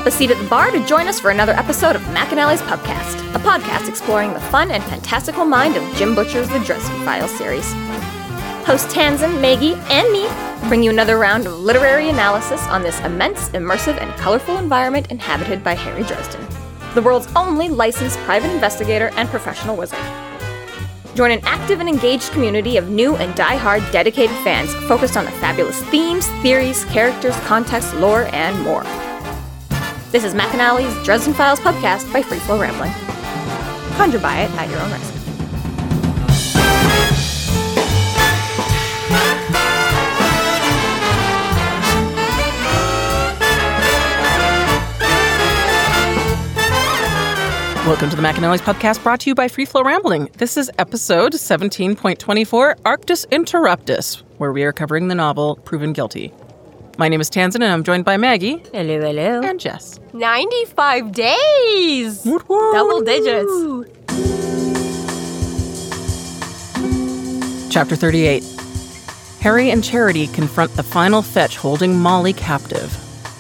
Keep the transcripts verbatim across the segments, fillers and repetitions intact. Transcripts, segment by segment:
up a seat at the bar to join us for another episode of McAnally's Pubcast, a podcast exploring the fun and fantastical mind of Jim Butcher's The Dresden Files series. Host Tanzan, Maggie, and me bring you another round of literary analysis on this immense, immersive, and colorful environment inhabited by Harry Dresden, the world's only licensed private investigator and professional wizard. Join an active and engaged community of new and die-hard dedicated fans focused on the fabulous themes, theories, characters, context, lore, and more. This is McAnally's Dresden Files Pubcast by Free Flow Rambling. Conjure by it at your own risk. Welcome to the McAnally's Pubcast, brought to you by Free Flow Rambling. This is episode seventeen point twenty-four, Arctus Interruptus, where we are covering the novel Proven Guilty. My name is Tanzan, and I'm joined by Maggie. Hello, hello. And Jess. ninety-five days! Woo-hoo. Double digits. Chapter thirty-eight. Harry and Charity confront the final fetch holding Molly captive.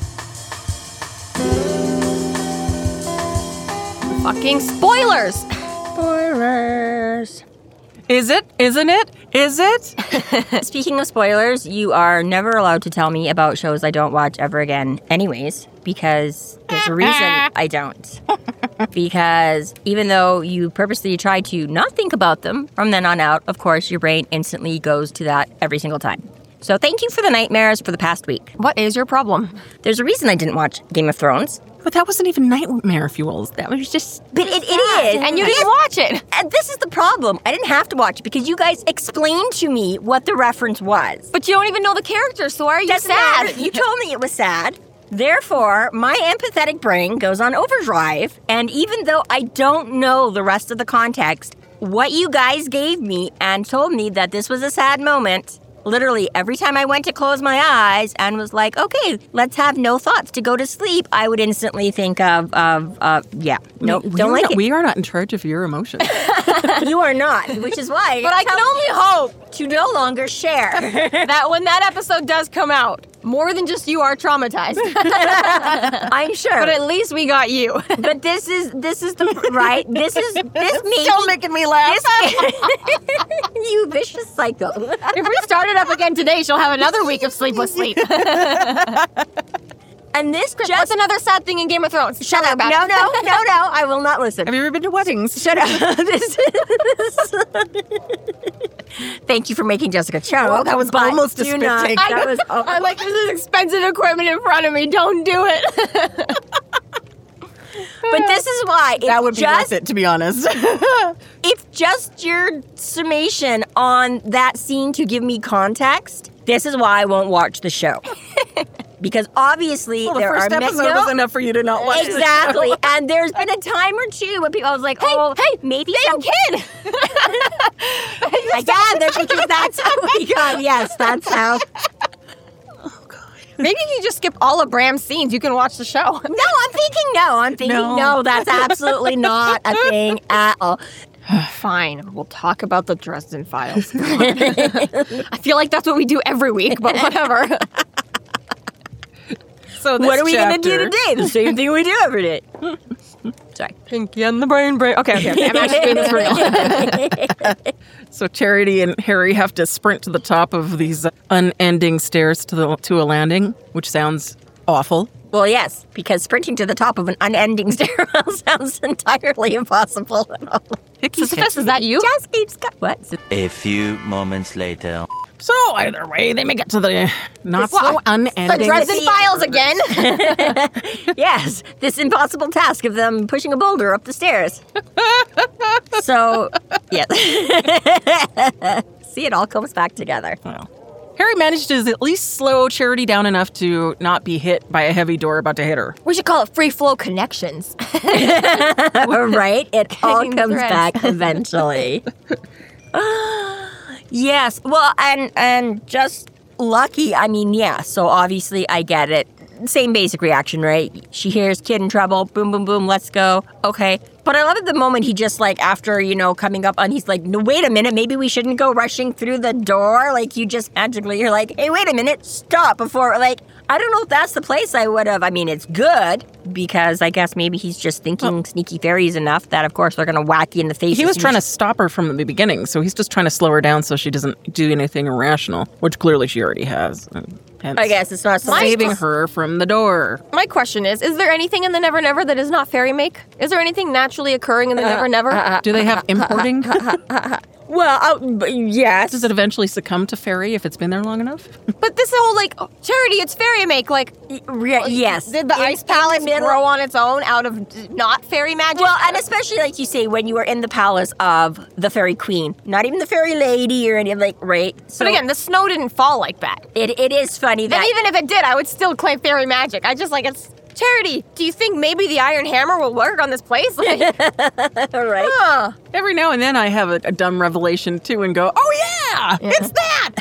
Fucking spoilers! Spoilers. Is it? Isn't it? Is it? Speaking of spoilers, you are never allowed to tell me about shows I don't watch ever again anyways, because there's a reason I don't. Because even though you purposely try to not think about them, from then on out, of course, your brain instantly goes to that every single time. So thank you for the nightmares for the past week. What is your problem? There's a reason I didn't watch Game of Thrones. But that wasn't even Nightmare Fuels. That was just... But it, it is. And you didn't watch it. And this is the problem. I didn't have to watch it because you guys explained to me what the reference was. But you don't even know the characters, so why are you Doesn't sad? matter. You told me it was sad. Therefore, my empathetic brain goes on overdrive. And even though I don't know the rest of the context, what you guys gave me and told me that this was a sad moment... Literally, every time I went to close my eyes and was like, okay, let's have no thoughts to go to sleep, I would instantly think of, of uh, yeah, nope, we, we don't like not, it. We are not in charge of your emotions. You are not, which is why But I can only hope to no longer share. that when that episode does come out, more than just you are traumatized. I'm sure. But at least we got you. But this is, this is the, right, this is, this maybe. Still making me laugh. This, you vicious psycho. If we start it up again today, she'll have another week of sleepless sleep. And this just... What's another sad thing in Game of Thrones? Shut up. No, no, no, no. I will not listen. Have you ever been to weddings? Shut up. This is... Thank you for making Jessica choke. Well, that was but almost a do spit not- take. That was... Oh. I'm like, this is expensive equipment in front of me. Don't do it. But this is why. If That would be just, worth it, to be honest. If just your summation on that scene to give me context, this is why I won't watch the show. Because obviously Well, the there first are episode no, was enough for you to not watch exactly. the show. And there's been a time or two when people I was like, oh, hey, maybe same some kid. Again, that's because that's how we got. Yes, that's how. Maybe if you just skip all of Bram's scenes, you can watch the show. No, I'm thinking no. I'm thinking No. no. That's absolutely not a thing at all. Fine, we'll talk about the Dresden Files. I feel like that's what we do every week, but whatever. So this What are we chapter, going to do today? The same thing we do every day. Sorry. Pinky and the brain brain. Okay, okay, okay. I'm actually doing this for real. So Charity and Harry have to sprint to the top of these unending stairs to the to a landing, which sounds awful. Well, yes, because sprinting to the top of an unending stairwell sounds entirely impossible. Sisyphus, is that you? Just keeps go- What? A few moments later. So either way, they make it to the not What? so The unending. Dresden Files again? Yes, this impossible task of them pushing a boulder up the stairs. So, yes. See, it all comes back together. Well, Harry managed to at least slow Charity down enough to not be hit by a heavy door about to hit her. We should call it Free Flow Connections. Right? It all Cutting comes threads. back eventually. Yes. Well, and and just lucky. I mean, yeah. So obviously, I get it. same basic reaction, right? She hears kid in trouble, boom, boom, boom, let's go. Okay. But I love at the moment he just like, after, you know, coming up on, he's like, no, wait a minute, maybe we shouldn't go rushing through the door. Like, you just magically, you're like, hey, wait a minute, stop before, like, I don't know if that's the place I would have. I mean, it's good because I guess maybe he's just thinking well, sneaky fairies enough that, of course, they're going to whack you in the face. He was trying to stop her from the beginning, so he's just trying to slow her down so she doesn't do anything irrational, which clearly she already has. Hence, I guess it's not saving her from the door. My question is, is there anything in the Never Never that is not fairy make? Is there anything naturally occurring in the Never Never? Do they have importing? Well, uh, yes. Does it eventually succumb to fairy if it's been there long enough? But this whole, like, oh, Charity, it's fairy make, like... Re- yes. Did the in, ice palace grow on its own out of not fairy magic? Well, and especially, like you say, when you are in the palace of the fairy queen. Not even the fairy lady or any of, like, right? So, but again, the snow didn't fall like that. It It is funny that... And even if it did, I would still claim fairy magic. I just, like, it's... Charity, do you think maybe the Iron Hammer will work on this place? Like, all right. Huh. Every now and then I have a, a dumb revelation, too, and go, oh, yeah, yeah. it's that!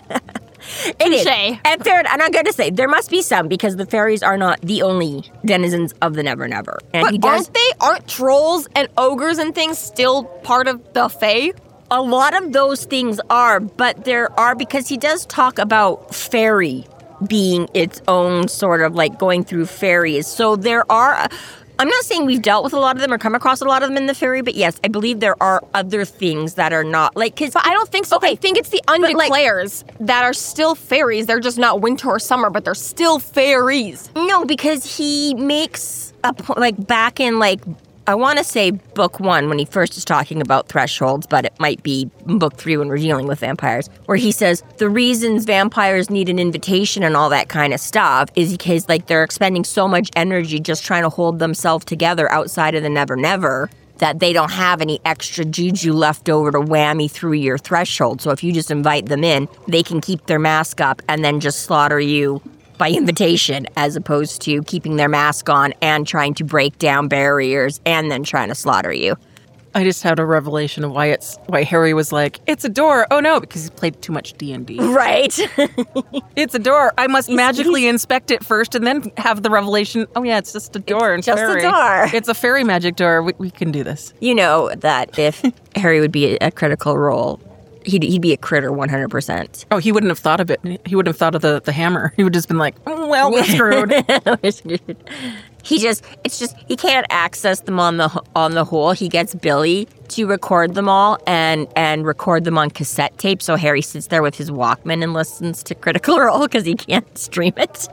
It is. And fair, and I'm going to say, there must be some, because the fairies are not the only denizens of the Never Never. And but he does, aren't they? Aren't trolls and ogres and things still part of the Fae? A lot of those things are, but there are, because he does talk about fairy being its own sort of like going through fairies. So there are, I'm not saying we've dealt with a lot of them or come across a lot of them in the fairy, but yes, I believe there are other things that are not like, cause but I don't think so. Okay, I think it's the undeclares like, that are still fairies. They're just not winter or summer, but they're still fairies. No, because he makes a point, like back in like, I want to say book one when he first is talking about thresholds, but it might be book three when we're dealing with vampires, where he says the reasons vampires need an invitation and all that kind of stuff is because like they're expending so much energy just trying to hold themselves together outside of the Never Never that they don't have any extra juju left over to whammy through your threshold. So if you just invite them in, they can keep their mask up and then just slaughter you by invitation, as opposed to keeping their mask on and trying to break down barriers and then trying to slaughter you. I just had a revelation of why it's why Harry was like, it's a door. Oh no, because he played too much D and D. Right. It's a door. I must he's, magically he's, inspect it first and then have the revelation, oh yeah, it's just a door. It's and just fairy. a door. It's a fairy magic door. We, we can do this. You know that if Harry would be a critical role, He'd, he'd be a critter one hundred percent. Oh, he wouldn't have thought of it. He wouldn't have thought of the, the hammer. He would have just been like, oh, well, we're screwed. We're screwed. He just, it's just, he can't access them on the on the whole. He gets Billy to record them all and, and record them on cassette tape. So Harry sits there with his Walkman and listens to Critical Role because he can't stream it.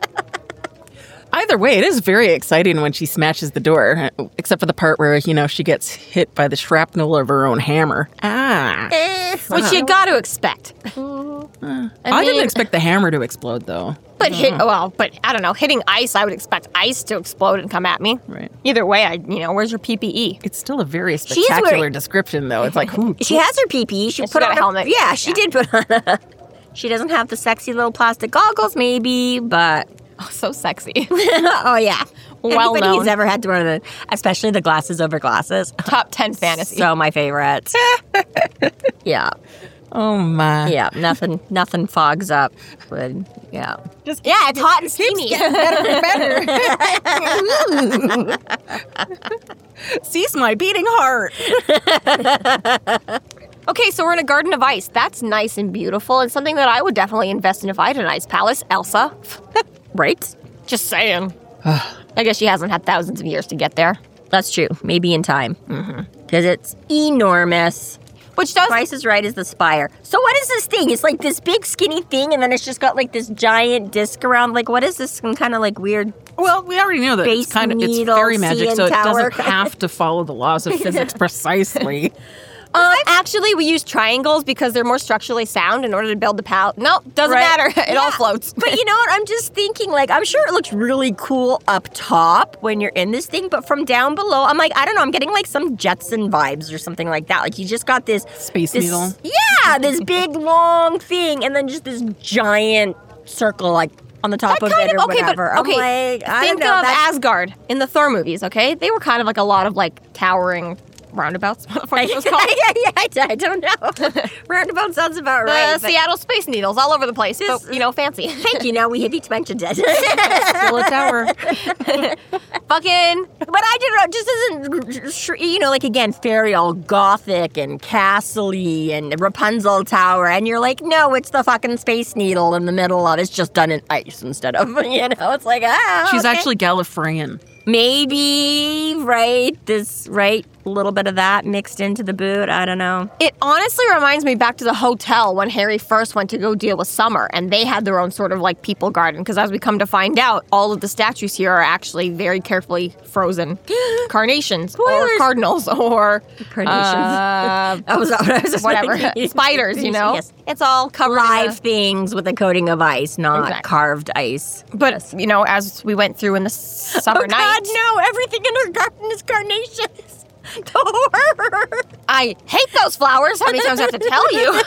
Either way, it is very exciting when she smashes the door, except for the part where, you know, she gets hit by the shrapnel of her own hammer. Ah. Eh, which you got to expect. Uh, I, I mean, didn't expect the hammer to explode, though. But hit, well, but I don't know, hitting ice, I would expect ice to explode and come at me. Right. Either way, I, you know, where's your P P E? It's still a very spectacular wearing, description, though. It's like, ooh. She has her P P E. She yeah, put she on a helmet. A, yeah, she yeah. did put on a... She doesn't have the sexy little plastic goggles, maybe, but... Oh, so sexy. Oh, yeah. Well Anybody known. who's ever had to wear the, especially the glasses over glasses. Top ten fantasy. So my favorite. Yeah. Oh, my. Yeah, nothing nothing fogs up. But, yeah. Just yeah, it's hot and steamy. Better and better. Seize my beating heart. Okay, so we're in a garden of ice. That's nice and beautiful, and something that I would definitely invest in if I had an ice palace. Elsa. Right? Just saying. I guess she hasn't had thousands of years to get there. That's true. Maybe in time. Because mm-hmm. it's enormous. Which does... Price is Right is the spire. So what is this thing? It's like this big skinny thing, and then it's just got like this giant disc around. Like, what is this? Some kind of like weird... Well, we already know that it's kind of it's fairy magic, so it doesn't have to follow the laws of physics precisely. Um, actually, we use triangles because they're more structurally sound in order to build the palette. No, doesn't right. matter. It yeah. all floats. But you know what? I'm just thinking, like, I'm sure it looks really cool up top when you're in this thing, but from down below, I'm like, I don't know, I'm getting like some Jetson vibes or something like that. Like, you just got this... Space this, needle? Yeah, this big, long thing, and then just this giant circle, like, on the top that of kind it or of, okay, whatever. But, okay, like, I think don't know, of that's... Asgard in the Thor movies, okay? They were kind of like a lot of, like, towering... roundabouts. What the fuck it was called? yeah, yeah, I, I don't know. Roundabout sounds about The right. but- Seattle Space Needles all over the place, This- but, you know, fancy. Thank you. Now we have each mentioned it. Still a tower. Fucking... But I don't know, it just isn't, sh- you know, like again, fairy all gothic and castle-y and Rapunzel Tower, and you're like, no, it's the fucking Space Needle in the middle of it. It's just done in ice instead of, you know, it's like, ah, She's okay. actually Gallifreyan. Maybe, right, this, right, a little bit of that mixed into the boot, I don't know. It honestly reminds me back to the hotel when Harry first went to go deal with Summer, and they had their own sort of like people garden. Because as we come to find out, all of the statues here are actually very carefully frozen carnations or Spoilers. cardinals or Carnations. uh, That was what I was whatever thinking. spiders. You know, Yes. it's all covered in Live a- things with a coating of ice, not Exactly. carved ice. But you know, as we went through in the summer Oh night, God, no! Everything in her garden is carnations. Don't hurt. I hate those flowers. How many times do I have to tell you?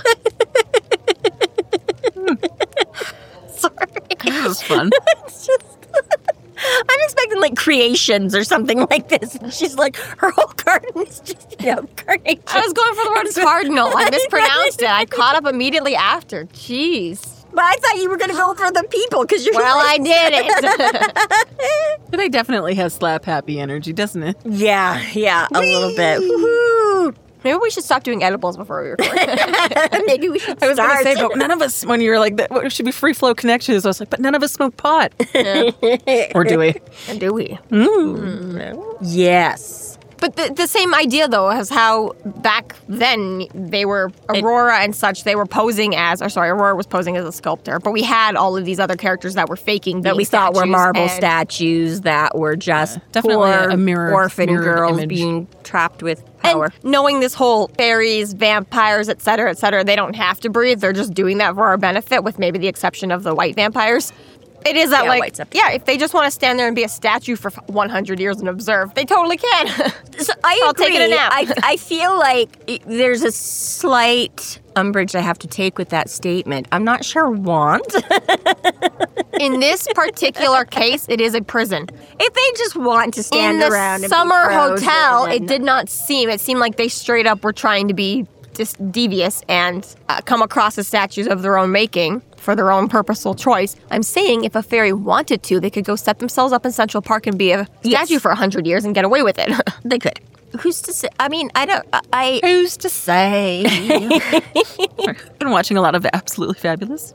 Sorry. This is fun. It's just. I'm expecting like creations or something like this. She's like, her whole garden is just, you know, carnations. I was going for the word cardinal. I mispronounced it. I caught up immediately after. Jeez. But I thought you were going to go for the people because you're Well, I like, did it. But it definitely has slap happy energy, doesn't it? yeah, yeah, a little bit. Woohoo. Maybe we should stop doing edibles before we record. Maybe we should I was start. going to say, but none of us, when you were like, that what should be free flow connections, I was like, but none of us smoke pot. Or do we? And do we? Yes. But the, the same idea, though, is how back then they were Aurora and such. They were posing as, or sorry, Aurora was posing as a sculptor. But we had all of these other characters that were faking That being we thought were statues, marble and- statues that were just definitely poor a mirror- orphan mirrored girls image. being trapped with And power. knowing this whole fairies, vampires, et cetera, et cetera, they don't have to breathe. They're just doing that for our benefit, with maybe the exception of the white vampires. It is that, Yeah, like, white's up. yeah, if they just want to stand there and be a statue for one hundred years and observe, they totally can. So I I'll agree. take it a nap. I, I feel like it- there's a slight umbrage I have to take with that statement. I'm not sure want. In this particular case, it is a prison. If they just want to stand In the around and be summer frozen hotel, and- it did not seem, it seemed like they straight up were trying to be just devious and uh, come across as statues of their own making for their own purposeful choice. I'm saying if a fairy wanted to, they could go set themselves up in Central Park and be a Yes. statue for one hundred years and get away with it. They could. Who's to say? I mean, I don't. I. Who's to say? I've been watching a lot of Absolutely Fabulous.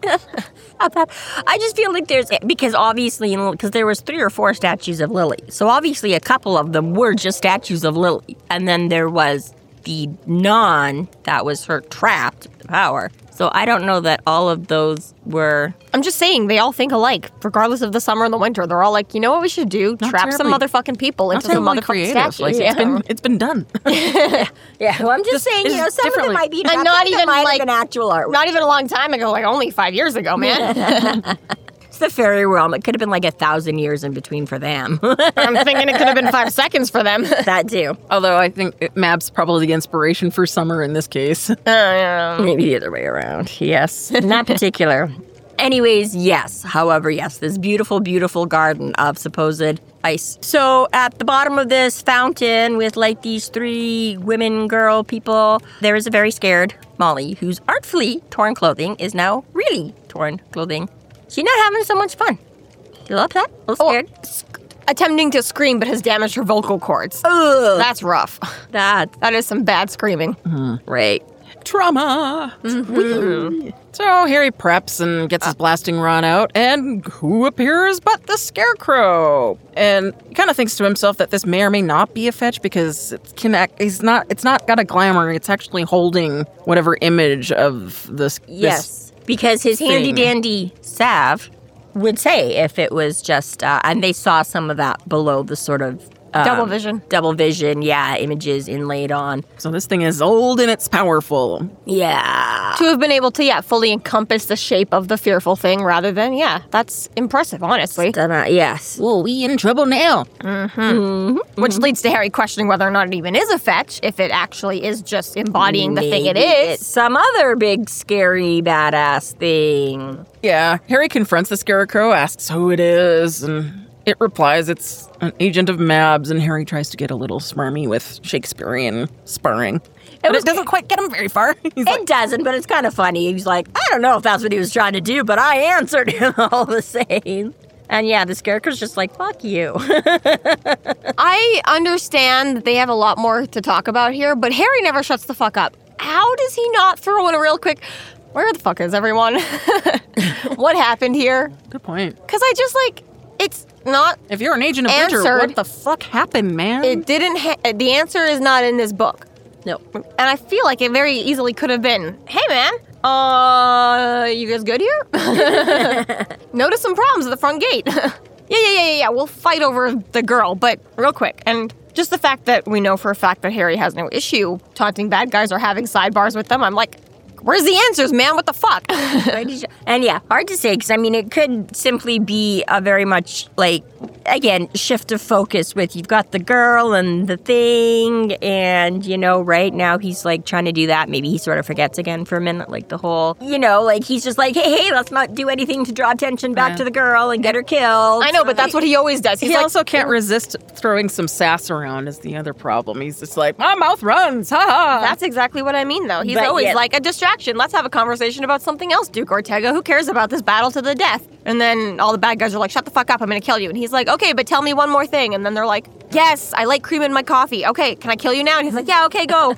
I just feel like there's because obviously, you know, because there was three or four statues of Lily, so obviously a couple of them were just statues of Lily, and then there was the non that was her trapped power. So I don't know that all of those were. I'm just saying, they all think alike, regardless of the summer and the winter. They're all like, you know what we should do? Not Trap some terribly- motherfucking people Not into some terribly motherfucking creative. statues. Like, Yeah. it's been it's been done. Yeah, well, I'm just, Just- saying, you it's know, some of them differently. might be. And some not of them even, might have like- been actual art. Not even a long time ago, like only five years ago, man. It's the fairy realm. It could have been like a thousand years in between for them. I'm thinking it could have been five seconds for them. that too. Although I think it Mab's probably the inspiration for Summer in this case. Maybe the other way around. Yes. Not particular. Anyways, yes. However, yes, this beautiful, beautiful garden of supposed ice. So at the bottom of this fountain with like these three women, girl people, there is a very scared Molly whose artfully torn clothing is now really torn clothing. She's not having so much fun. You love that? A little scared? Attempting to scream, but has damaged her vocal cords. Ugh. That's rough. That, That is some bad screaming. right. Trauma. Whee! So Harry preps and gets his blasting rod out, and who appears but the Scarecrow? And he kind of thinks to himself that this may or may not be a fetch because it can act, he's not. It's not got a glamour. It's actually holding whatever image of this. Yes, because his thing. handy dandy salve would say if it was just, uh, and they saw some of that below the sort of um, Double vision. double vision, yeah, images inlaid on. This, so this thing is old and it's powerful. Yeah, To have been able to, yeah, fully encompass the shape of the fearful thing rather than, yeah, that's impressive, honestly. Done, uh, yes. Whoa, we in trouble now? Which leads to Harry questioning whether or not it even is a fetch, if it actually is just embodying the thing it Maybe is. it's some other big, scary, badass thing. Yeah. Harry confronts the Scarecrow, asks who it is, and it replies it's an agent of Mabs, and Harry tries to get a little smarmy with Shakespearean sparring. But was- it doesn't quite get him very far. He's It like, doesn't, but it's kind of funny. He's like, I don't know if that's what he was trying to do, but I answered him all the same. And yeah, the Scarecrow's just like, fuck you. I understand that they have a lot more to talk about here, but Harry never shuts the fuck up. How does he not throw in a real quick, where the fuck is everyone? What happened here? good point. Because I just like, it's not, If you're an agent of Witcher, Answered. what the fuck happened, man? it didn't, ha- the answer is not in this book. No. And I feel like it very easily could have been, hey man, uh, you guys good here? Notice some problems at the front gate. yeah, yeah, yeah, yeah, yeah, we'll fight over the girl, but real quick. And just the fact that we know for a fact that Harry has no issue taunting bad guys or having sidebars with them, I'm like, where's the answers, man? What the fuck? And yeah, hard to say, because I mean, it could simply be a very much like, again, shift of focus with you've got the girl and the thing, and you know, right now he's like trying to do that. Maybe he sort of forgets again for a minute, like the whole, you know, like he's just like, hey, hey, let's not do anything to draw attention back Yeah. to the girl and get her killed. I know, but that's what he always does. He's he like, also can't resist throwing some sass around is the other problem. He's just like, my mouth runs, ha ha. that's exactly what I mean, though. He's But always yeah. like a distraction. Let's have a conversation about something else, Duke Ortega. Who cares about this battle to the death? And then all the bad guys are like, shut the fuck up, I'm gonna kill you. And he's like, okay, but tell me one more thing. And then they're like, yes, I like cream in my coffee. Okay, can I kill you now? And he's like, yeah, okay, go.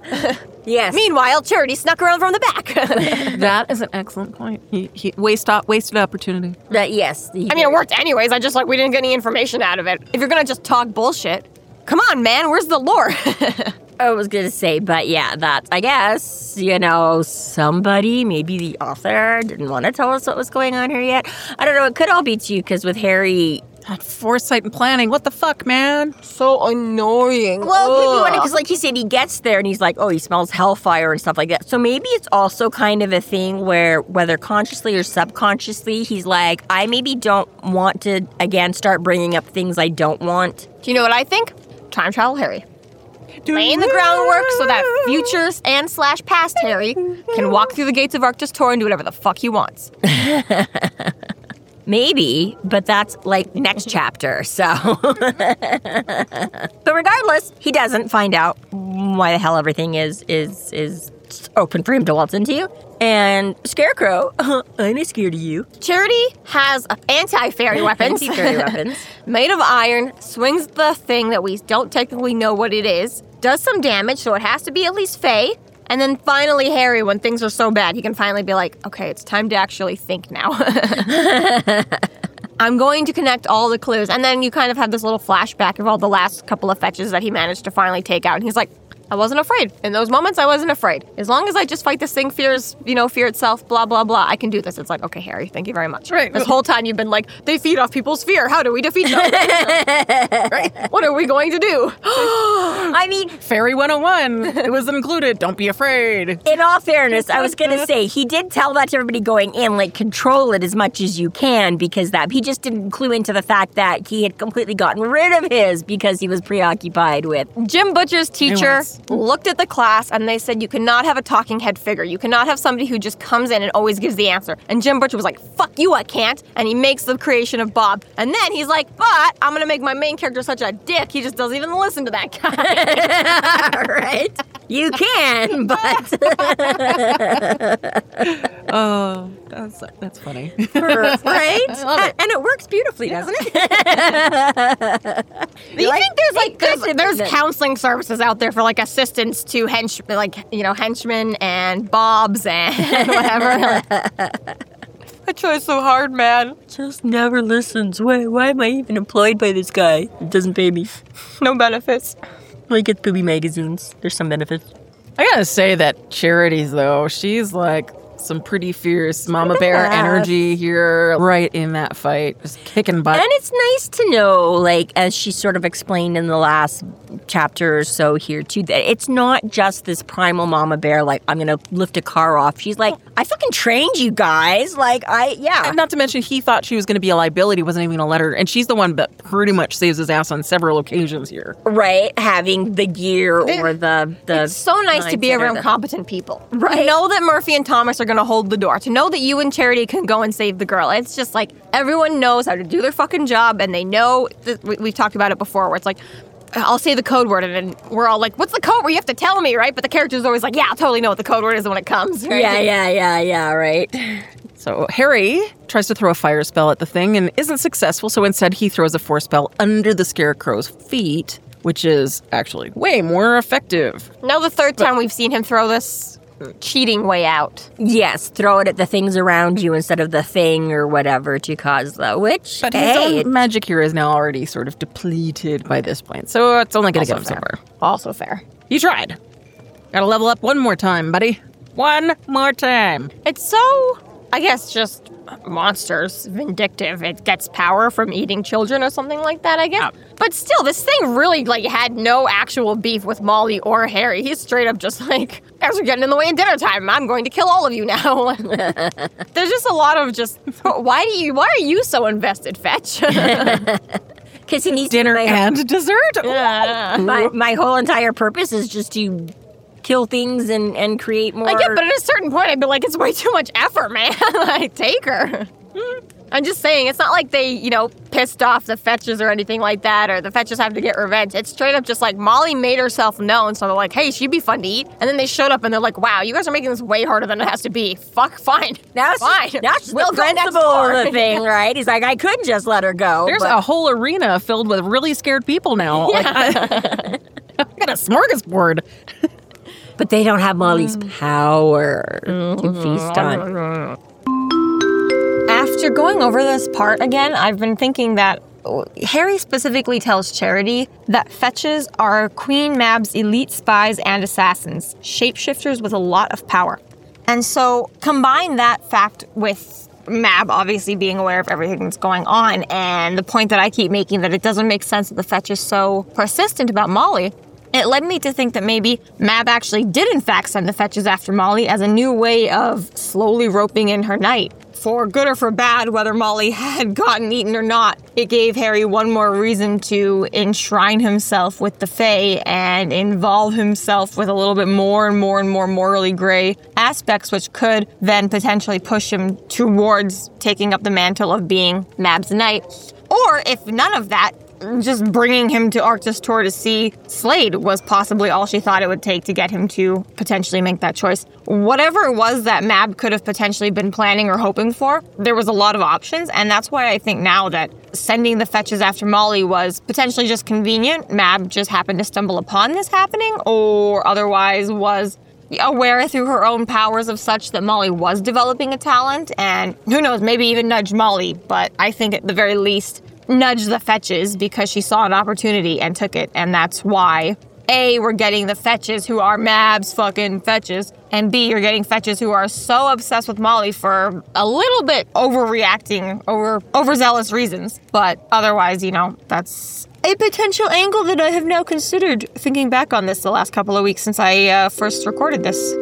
Yes. Meanwhile, Charity snuck around from the back. That is an excellent point. He, he waste op- wasted opportunity. That, yes. I mean, it worked anyways. I just like, we didn't get any information out of it. If you're gonna just talk bullshit, come on, man, where's the lore? I was gonna say, but yeah, that I guess, you know, somebody, maybe the author, didn't want to tell us what was going on here yet. I don't know, it could all be too, because with Harry, That foresight and planning. What the fuck, man? So annoying. well, because like he said, he gets there and he's like, oh, he smells hellfire and stuff like that. So maybe it's also kind of a thing where, whether consciously or subconsciously, he's like, I maybe don't want to, again, start bringing up things I don't want. Do you know what I think? Time travel Harry. Laying the groundwork so that future and slash past Harry can walk through the gates of Arctis Tor and do whatever the fuck he wants. Maybe, but that's like next chapter, so. But regardless, he doesn't find out why the hell everything is is is open for him to waltz into. And Scarecrow, I'm not scared of you. Charity has anti-fairy weapons. Anti-fairy weapons. Made of iron, swings the thing that we don't technically know what it is, does some damage, so it has to be at least Fae. And then finally, Harry, when things are so bad, he can finally be like, okay, it's time to actually think now. I'm going to connect all the clues. And then you kind of have this little flashback of all the last couple of fetches that he managed to finally take out. And he's like, I wasn't afraid. In those moments, I wasn't afraid. As long as I just fight this thing, fears, you know, fear itself, blah, blah, blah, I can do this. It's like, okay, Harry, thank you very much. Right. This whole time you've been like, they feed off people's fear. How do we defeat them? Right? What are we going to do? I mean, Fairy one oh one. It was included. Don't be afraid. in all fairness, I was gonna say, he did tell that to everybody going in, like, control it as much as you can, because that, he just didn't clue into the fact that he had completely gotten rid of his because he was preoccupied with. Jim Butcher's teacher was. looked at the class and they said, you cannot have a talking head figure. You cannot have somebody who just comes in and always gives the answer. And Jim Butcher was like, fuck you, I can't. And he makes the creation of Bob. And then he's like, but I'm going to make my main character such a dick. He just doesn't even listen to that guy. Right? You can, but. Oh, that's that's funny. Right? love it. And, and it works beautifully, doesn't it? You Like, think there's like it there's, could there's be. counseling services out there for like assistants to hench like you know henchmen and bobs and whatever. I try so hard, man. Just never listens. Why, why am I even employed by this guy? It doesn't pay me. No benefits. I get booby magazines. There's some benefits. I gotta say that Charity's, though, she's like some pretty fierce mama bear Yeah. energy here, right in that fight, just kicking butt. And it's nice to know, like, as she sort of explained in the last chapter or so here, too, that it's not just this primal mama bear, like, I'm gonna lift a car off. She's like, I fucking trained you guys. Like, I, yeah. And not to mention, he thought she was going to be a liability, wasn't even going to let her. And she's the one that pretty much saves his ass on several occasions here. Right? Having the gear or the... the It's so nice to be mindset or around the- competent people. Right. You know that Murphy and Thomas are going going to hold the door. To know that you and Charity can go and save the girl. It's just like everyone knows how to do their fucking job, and they know, th- we- we've talked about it before, where it's like, I'll say the code word, and then we're all like, what's the code word? You have to tell me, right? But the character's always like, yeah, I'll totally know what the code word is when it comes. Right? Yeah, yeah, yeah, yeah, right. So Harry tries to throw a fire spell at the thing and isn't successful, so instead he throws a force spell under the Scarecrow's feet, which is actually way more effective. Now the third time we've seen him throw this cheating way out. Yes, throw it at the things around you instead of the thing or whatever to cause the, which, But his hey, own magic here is now already sort of depleted by this point, so it's only going to get him fair. somewhere. Also fair. You tried. Gotta level up one more time, buddy. One more time. It's so, I guess, just monsters, vindictive. It gets power from eating children or something like that, I guess. But still, this thing really, like, had no actual beef with Molly or Harry. He's straight up just like, guys are getting in the way of dinner time. I'm going to kill all of you now. There's just a lot of just, why do you, why are you so invested, Fetch? because he needs Dinner to, and dessert. Yeah. my, my whole entire purpose is just to kill things and, and create more. I get, but at a certain point, I'd be like, it's way too much effort, man. Like, take her. I'm just saying, it's not like they, you know, pissed off the Fetches or anything like that, or the Fetches have to get revenge. It's straight up just like Molly made herself known, so they're like, hey, she'd be fun to eat. And then they showed up and they're like, wow, you guys are making this way harder than it has to be. Fuck, fine. Now it's fine. just, now it's just we'll the go next principle door. of the thing, right? He's like, I could just let her go. There's but a whole arena filled with really scared people now. Like, I, I got a smorgasbord. But they don't have Molly's power to feast on. After going over this part again, I've been thinking that Harry specifically tells Charity that Fetches are Queen Mab's elite spies and assassins, shapeshifters with a lot of power. And so combine that fact with Mab obviously being aware of everything that's going on, and the point that I keep making that it doesn't make sense that the Fetch is so persistent about Molly. It led me to think that maybe Mab actually did in fact send the Fetches after Molly as a new way of slowly roping in her night. For good or for bad, whether Molly had gotten eaten or not, it gave Harry one more reason to enshrine himself with the Fae and involve himself with a little bit more and more and more morally gray aspects, which could then potentially push him towards taking up the mantle of being Mab's knight. Or if none of that, just bringing him to Arctis Tour to see Slade was possibly all she thought it would take to get him to potentially make that choice. Whatever it was that Mab could have potentially been planning or hoping for, there was a lot of options, and that's why I think now that sending the Fetches after Molly was potentially just convenient. Mab just happened to stumble upon this happening, or otherwise was aware through her own powers of such that Molly was developing a talent, and who knows, maybe even nudge Molly, but I think at the very least nudge the Fetches because she saw an opportunity and took it, and that's why A, we're getting the Fetches who are Mab's fucking Fetches, and B, you're getting Fetches who are so obsessed with Molly for a little bit overreacting, over overzealous reasons, but otherwise, you know, that's a potential angle that I have now considered thinking back on this the last couple of weeks since I uh, first recorded this.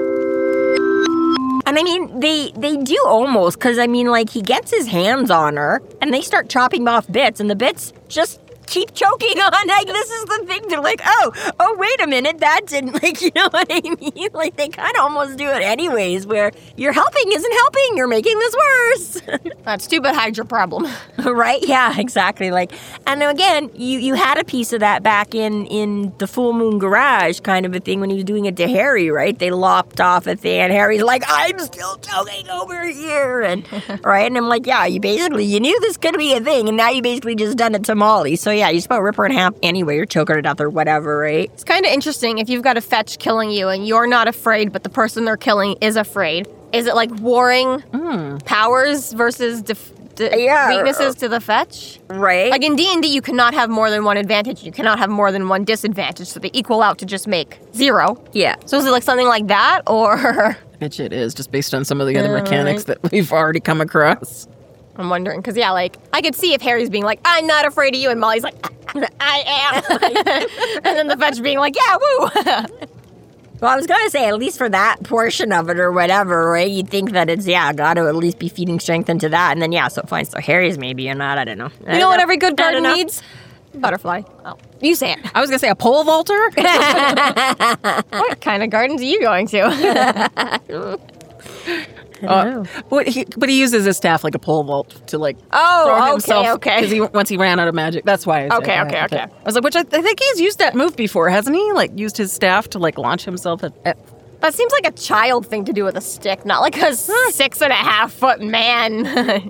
And I mean, they they do almost, because I mean, like, he gets his hands on her, and they start chopping off bits, and the bits just keep choking on, like, this is the thing. They're like, oh, oh, wait a minute, that didn't, like, you know what I mean? Like, they kind of almost do it anyways, where your helping isn't helping, you're making this worse. That stupid Hydra problem. Right? Yeah, exactly. Like, and again, you, you had a piece of that back in, in the Full Moon Garage kind of a thing when he was doing it to Harry, right? They lopped off a thing, and Harry's like, I'm still choking over here, and right? And I'm like, yeah, you basically, you knew this could be a thing, and now you basically just done it to Molly. So yeah, you just about rip her in half anyway, you're choking her to death or whatever, right? It's kind of interesting if you've got a Fetch killing you and you're not afraid, but the person they're killing is afraid. Is it like warring mm. powers versus def- de- yeah. weaknesses to the Fetch? Right. Like in D and D, you cannot have more than one advantage. You cannot have more than one disadvantage, so they equal out to just make zero. Yeah. So is it like something like that, or? I bet you it is, just based on some of the other uh, mechanics right. that we've already come across. I'm wondering, because, yeah, like, I could see if Harry's being like, I'm not afraid of you, and Molly's like, I am. And then the Fetch being like, yeah, woo. Well, I was going to say, at least for that portion of it or whatever, right, you'd think that it's, yeah, got to at least be feeding strength into that. And then, yeah, so fine, so Harry's maybe or not, I don't know. I you know what every good I garden needs? Butterfly. Oh, you say it. I was going to say a pole vaulter? What kind of gardens are you going to? Uh, but, he, but he uses his staff like a pole vault to like Oh, throw okay, himself. okay. Because he, once he ran out of magic, that's why. I said Okay, that. okay, okay. I was like, which I, I think he's used that move before, hasn't he? Like used his staff to like launch himself at. at That seems like a child thing to do with a stick, not like a six and a half foot man.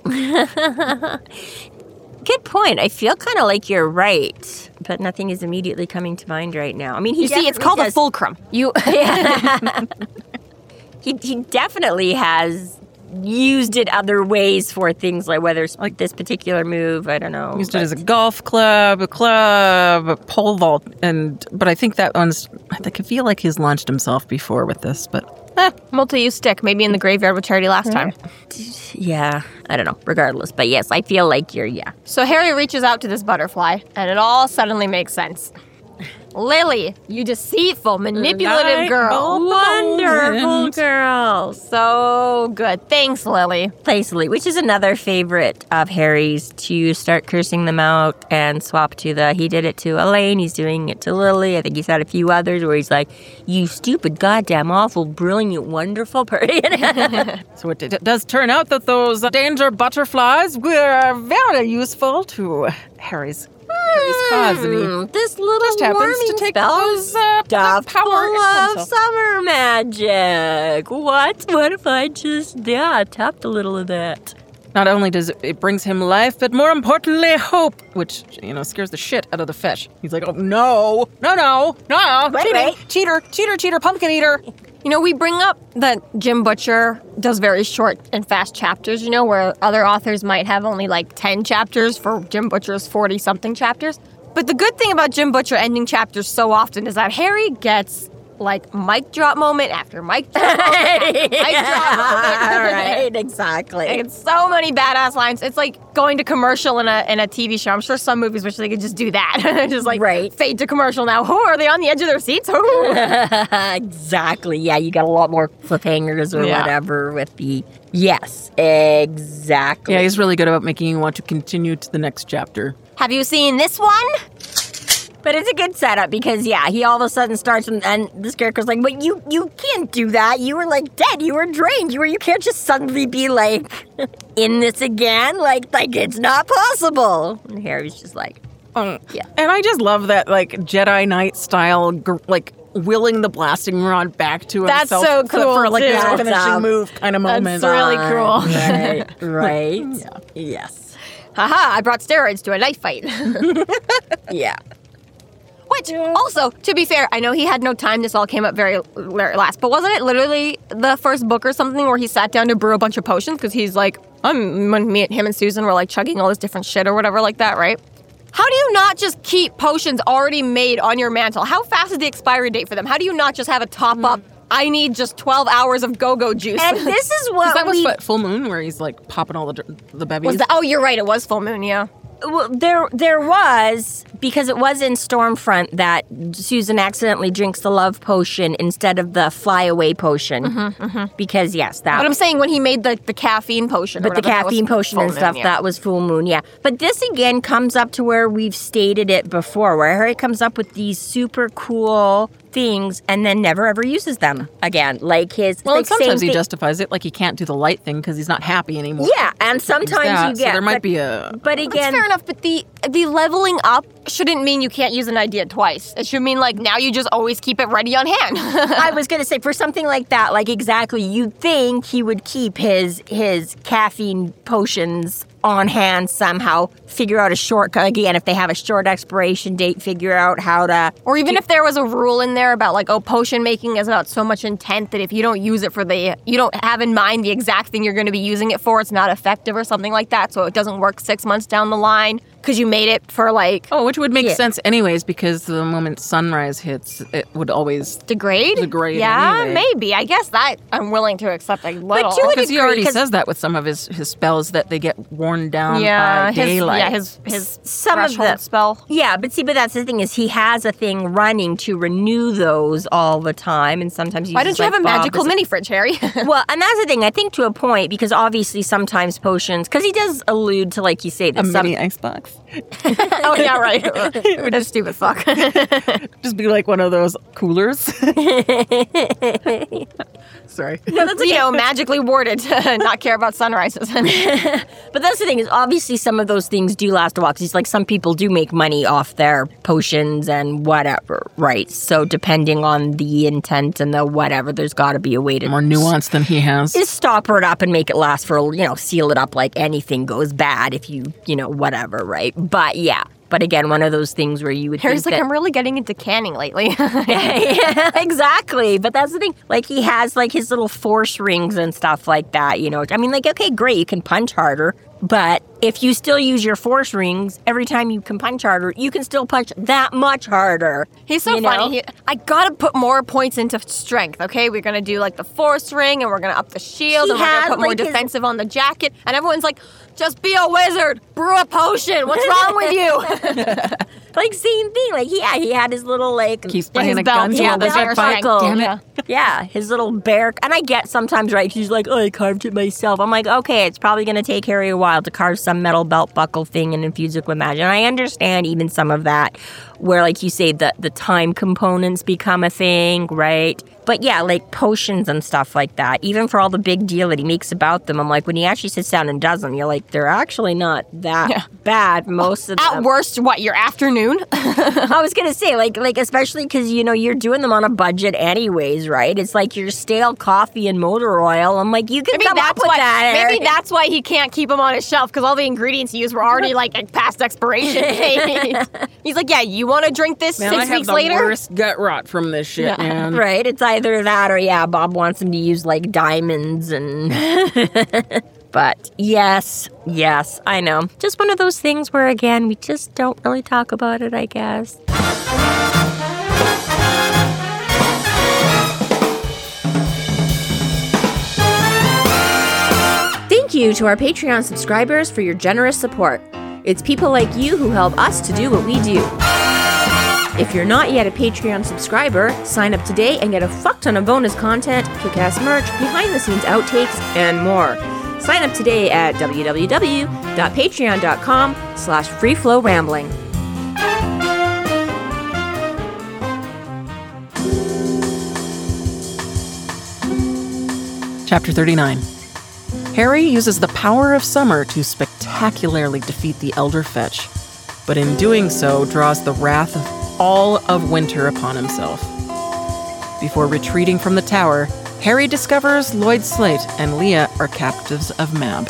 Good point. I feel kind of like you're right, but nothing is immediately coming to mind right now. I mean, he You see, it's definitely called a does- fulcrum. You. He he definitely has used it other ways for things like whether it's like this particular move. I don't know. used but- it as a golf club, a club, a pole vault, and but I think that one's. I think I feel like he's launched himself before with this, but Eh, multi-use stick, maybe in the graveyard with Charity last time. Yeah, I don't know. Regardless, but yes, I feel like you're yeah. So Harry reaches out to this butterfly, and it all suddenly makes sense. Lily, you deceitful, manipulative Light girl. bulb Wonderful moment. girl. So good. Thanks, Lily. Playfully, which is another favorite of Harry's, to start cursing them out and swap to the, he did it to Elaine, he's doing it to Lily. I think he's had a few others where he's like, you stupid, goddamn, awful, brilliant, wonderful person. so it, it does turn out that those danger butterflies were very useful to Harry's. Harry's cause, and he Hmm, this little just happens warming to take spell those, uh, stuffed power full into of himself. summer magic. What? What if I just, yeah, tapped a little of that? Not only does it, it brings him life, but more importantly, hope, which, you know, scares the shit out of the fish. He's like, oh, no, no, no, no, Wait, cheating, wait. cheater, cheater, cheater, pumpkin eater. You know, we bring up that Jim Butcher does very short and fast chapters, you know, where other authors might have only like ten chapters for Jim Butcher's forty-something chapters. But the good thing about Jim Butcher ending chapters so often is that Harry gets like mic drop moment after mic drop moment after mic drop moment. Right, exactly. Like, it's so many badass lines. It's like going to commercial in a in a T V show. I'm sure some movies wish they could just do that. Just like Right. fade to commercial now. Who are they on the edge of their seats? Who? Exactly. Yeah, you got a lot more cliffhangers or Yeah. whatever with the. Yes, exactly. Yeah, he's really good about making you want to continue to the next chapter. Have you seen this one? But it's a good setup because, yeah, he all of a sudden starts and, and the Scarecrow's like, but you, you can't do that. You were, like, dead. You were drained. You were, you can't just suddenly be, like, in this again. Like, like it's not possible. And Harry's just like, Um, Yeah. And I just love that, like, Jedi Knight style, gr- like, willing the blasting rod back to That's himself so for- cool, for, like, too. his That's, finishing um, move kind of moment. That's really cool. right, right. Yes. Haha, I brought steroids to a knife fight. Yeah. Which, also, to be fair, I know he had no time. This all came up very l- last. But wasn't it literally the first book or something where he sat down to brew a bunch of potions? Because he's like, I'm, when me, him and Susan were like chugging all this different shit or whatever like that, right? How do you not just keep potions already made on your mantle? How fast is the expiry date for them? How do you not just have a top up? I need just twelve hours of go-go juice. And this is Because what that was we... what, Full Moon, where he's, like, popping all the dr- the bevies. Was that? Oh, you're right. It was full moon, yeah. Well, there, there was, because it was in Stormfront that Susan accidentally drinks the love potion instead of the fly away potion. Mm-hmm, mm-hmm. Because, yes, that But I'm saying when he made the, the caffeine potion. or But the whatever, that was caffeine potion full and moon, stuff, yeah. that was full moon, yeah. But this again comes up to where we've stated it before, where Harry comes up with these super cool things and then never ever uses them again. Like his well, like and sometimes same he thing- justifies it, like he can't do the light thing because he's not happy anymore. Yeah, and sometimes That, you so get there might but, be a... but That's again fair enough, but the the leveling up shouldn't mean you can't use an idea twice. It should mean like now you just always keep it ready on hand. I was gonna say for something like that, like exactly, you'd think he would keep his his caffeine potions on hand somehow, figure out a shortcut again if they have a short expiration date, figure out how to Or even if there was a rule in there about like, oh, potion making is about so much intent that if you don't use it for the, you don't have in mind the exact thing you're going to be using it for, it's not effective or something like that. So it doesn't work six months down the line because you made it for like Oh, which would make Yeah. sense anyways, because the moment sunrise hits, it would always... degrade. Degrade Yeah, anyway. maybe. I guess that I'm willing to accept a little. to a Because he degree, already 'cause- says that with some of his, his spells, that they get worn down yeah, by his, daylight. yeah, his his Some of threshold the- spell. Yeah, but see, but that's the thing is he has a thing running to renew those all the time, and sometimes he Why don't uses, you have like, a Bob magical as a- mini fridge, Harry? Well, and that's the thing. I think to a point because obviously sometimes potions, because he does allude to like you say a that some mini icebox. off. Oh, yeah, right. That's stupid fuck. Just be like one of those coolers. Sorry. No, that's, you know, magically warded to not care about sunrises. But that's the thing, is obviously some of those things do last a while, because like some people do make money off their potions and whatever, right? So depending on the intent and the whatever, there's got to be a way to More nuance than he has. is stopper it up and make it last for, you know, seal it up like anything goes bad if you, you know, whatever, right? But yeah. But again, one of those things where you would Harry's think like, that, I'm really getting into canning lately. yeah, exactly. But that's the thing. Like, he has, like, his little force rings and stuff like that, you know. I mean, like, okay, great, you can punch harder. But if you still use your force rings, every time you can punch harder, you can still punch that much harder. He's so you know? funny. He, I gotta put more points into strength, okay? We're gonna do, like, the force ring, and we're gonna up the shield, He and we're had, gonna put more like, his- defensive on the jacket. And everyone's like, just be a wizard. Brew a potion. What's wrong with you? Like, same thing. Like, yeah, he had his little, like... Keeps Yeah, playing his a belt, gun yeah, till the the bear strength. buckle. Damn it. Yeah. Yeah, his little bear. And I get sometimes, right, he's like, oh, I carved it myself. I'm like, okay, it's probably going to take Harry a while to carve some metal belt buckle thing and infuse it with magic. And I understand even some of that, where, like you say, the, the time components become a thing, right? But yeah, like potions and stuff like that, even for all the big deal that he makes about them, I'm like, when he actually sits down and does them, you're like, they're actually not that Yeah. bad, most of At them. worst, what, your afternoon? I was gonna say, like, like especially because you know you're doing them on a budget, anyways, right? It's like your stale coffee and motor oil. I'm like, you can Maybe come up that's with why. that. Maybe Eric. that's why he can't keep them on his shelf, because all the ingredients he used were already like past expiration date. He's like, yeah, you want to drink this Man, six I have weeks the later? worst gut rot from this shit, Yeah. man. Right? It's either that or yeah, Bob wants him to use like diamonds and. But yes, yes, I know. Just one of those things where again we just don't really talk about it, I guess. Thank you to our Patreon subscribers for your generous support. It's people like you who help us to do what we do. If you're not yet a Patreon subscriber, sign up today and get a fuck ton of bonus content, kick-ass merch, behind-the-scenes outtakes, and more. Sign up today at www.patreon.com slash freeflowrambling. Chapter thirty-nine. Harry uses the power of summer to spectacularly defeat the Elder Fetch, but in doing so draws the wrath of all of winter upon himself. Before retreating from the tower, Harry discovers Lloyd Slate and Leah are captives of Mab.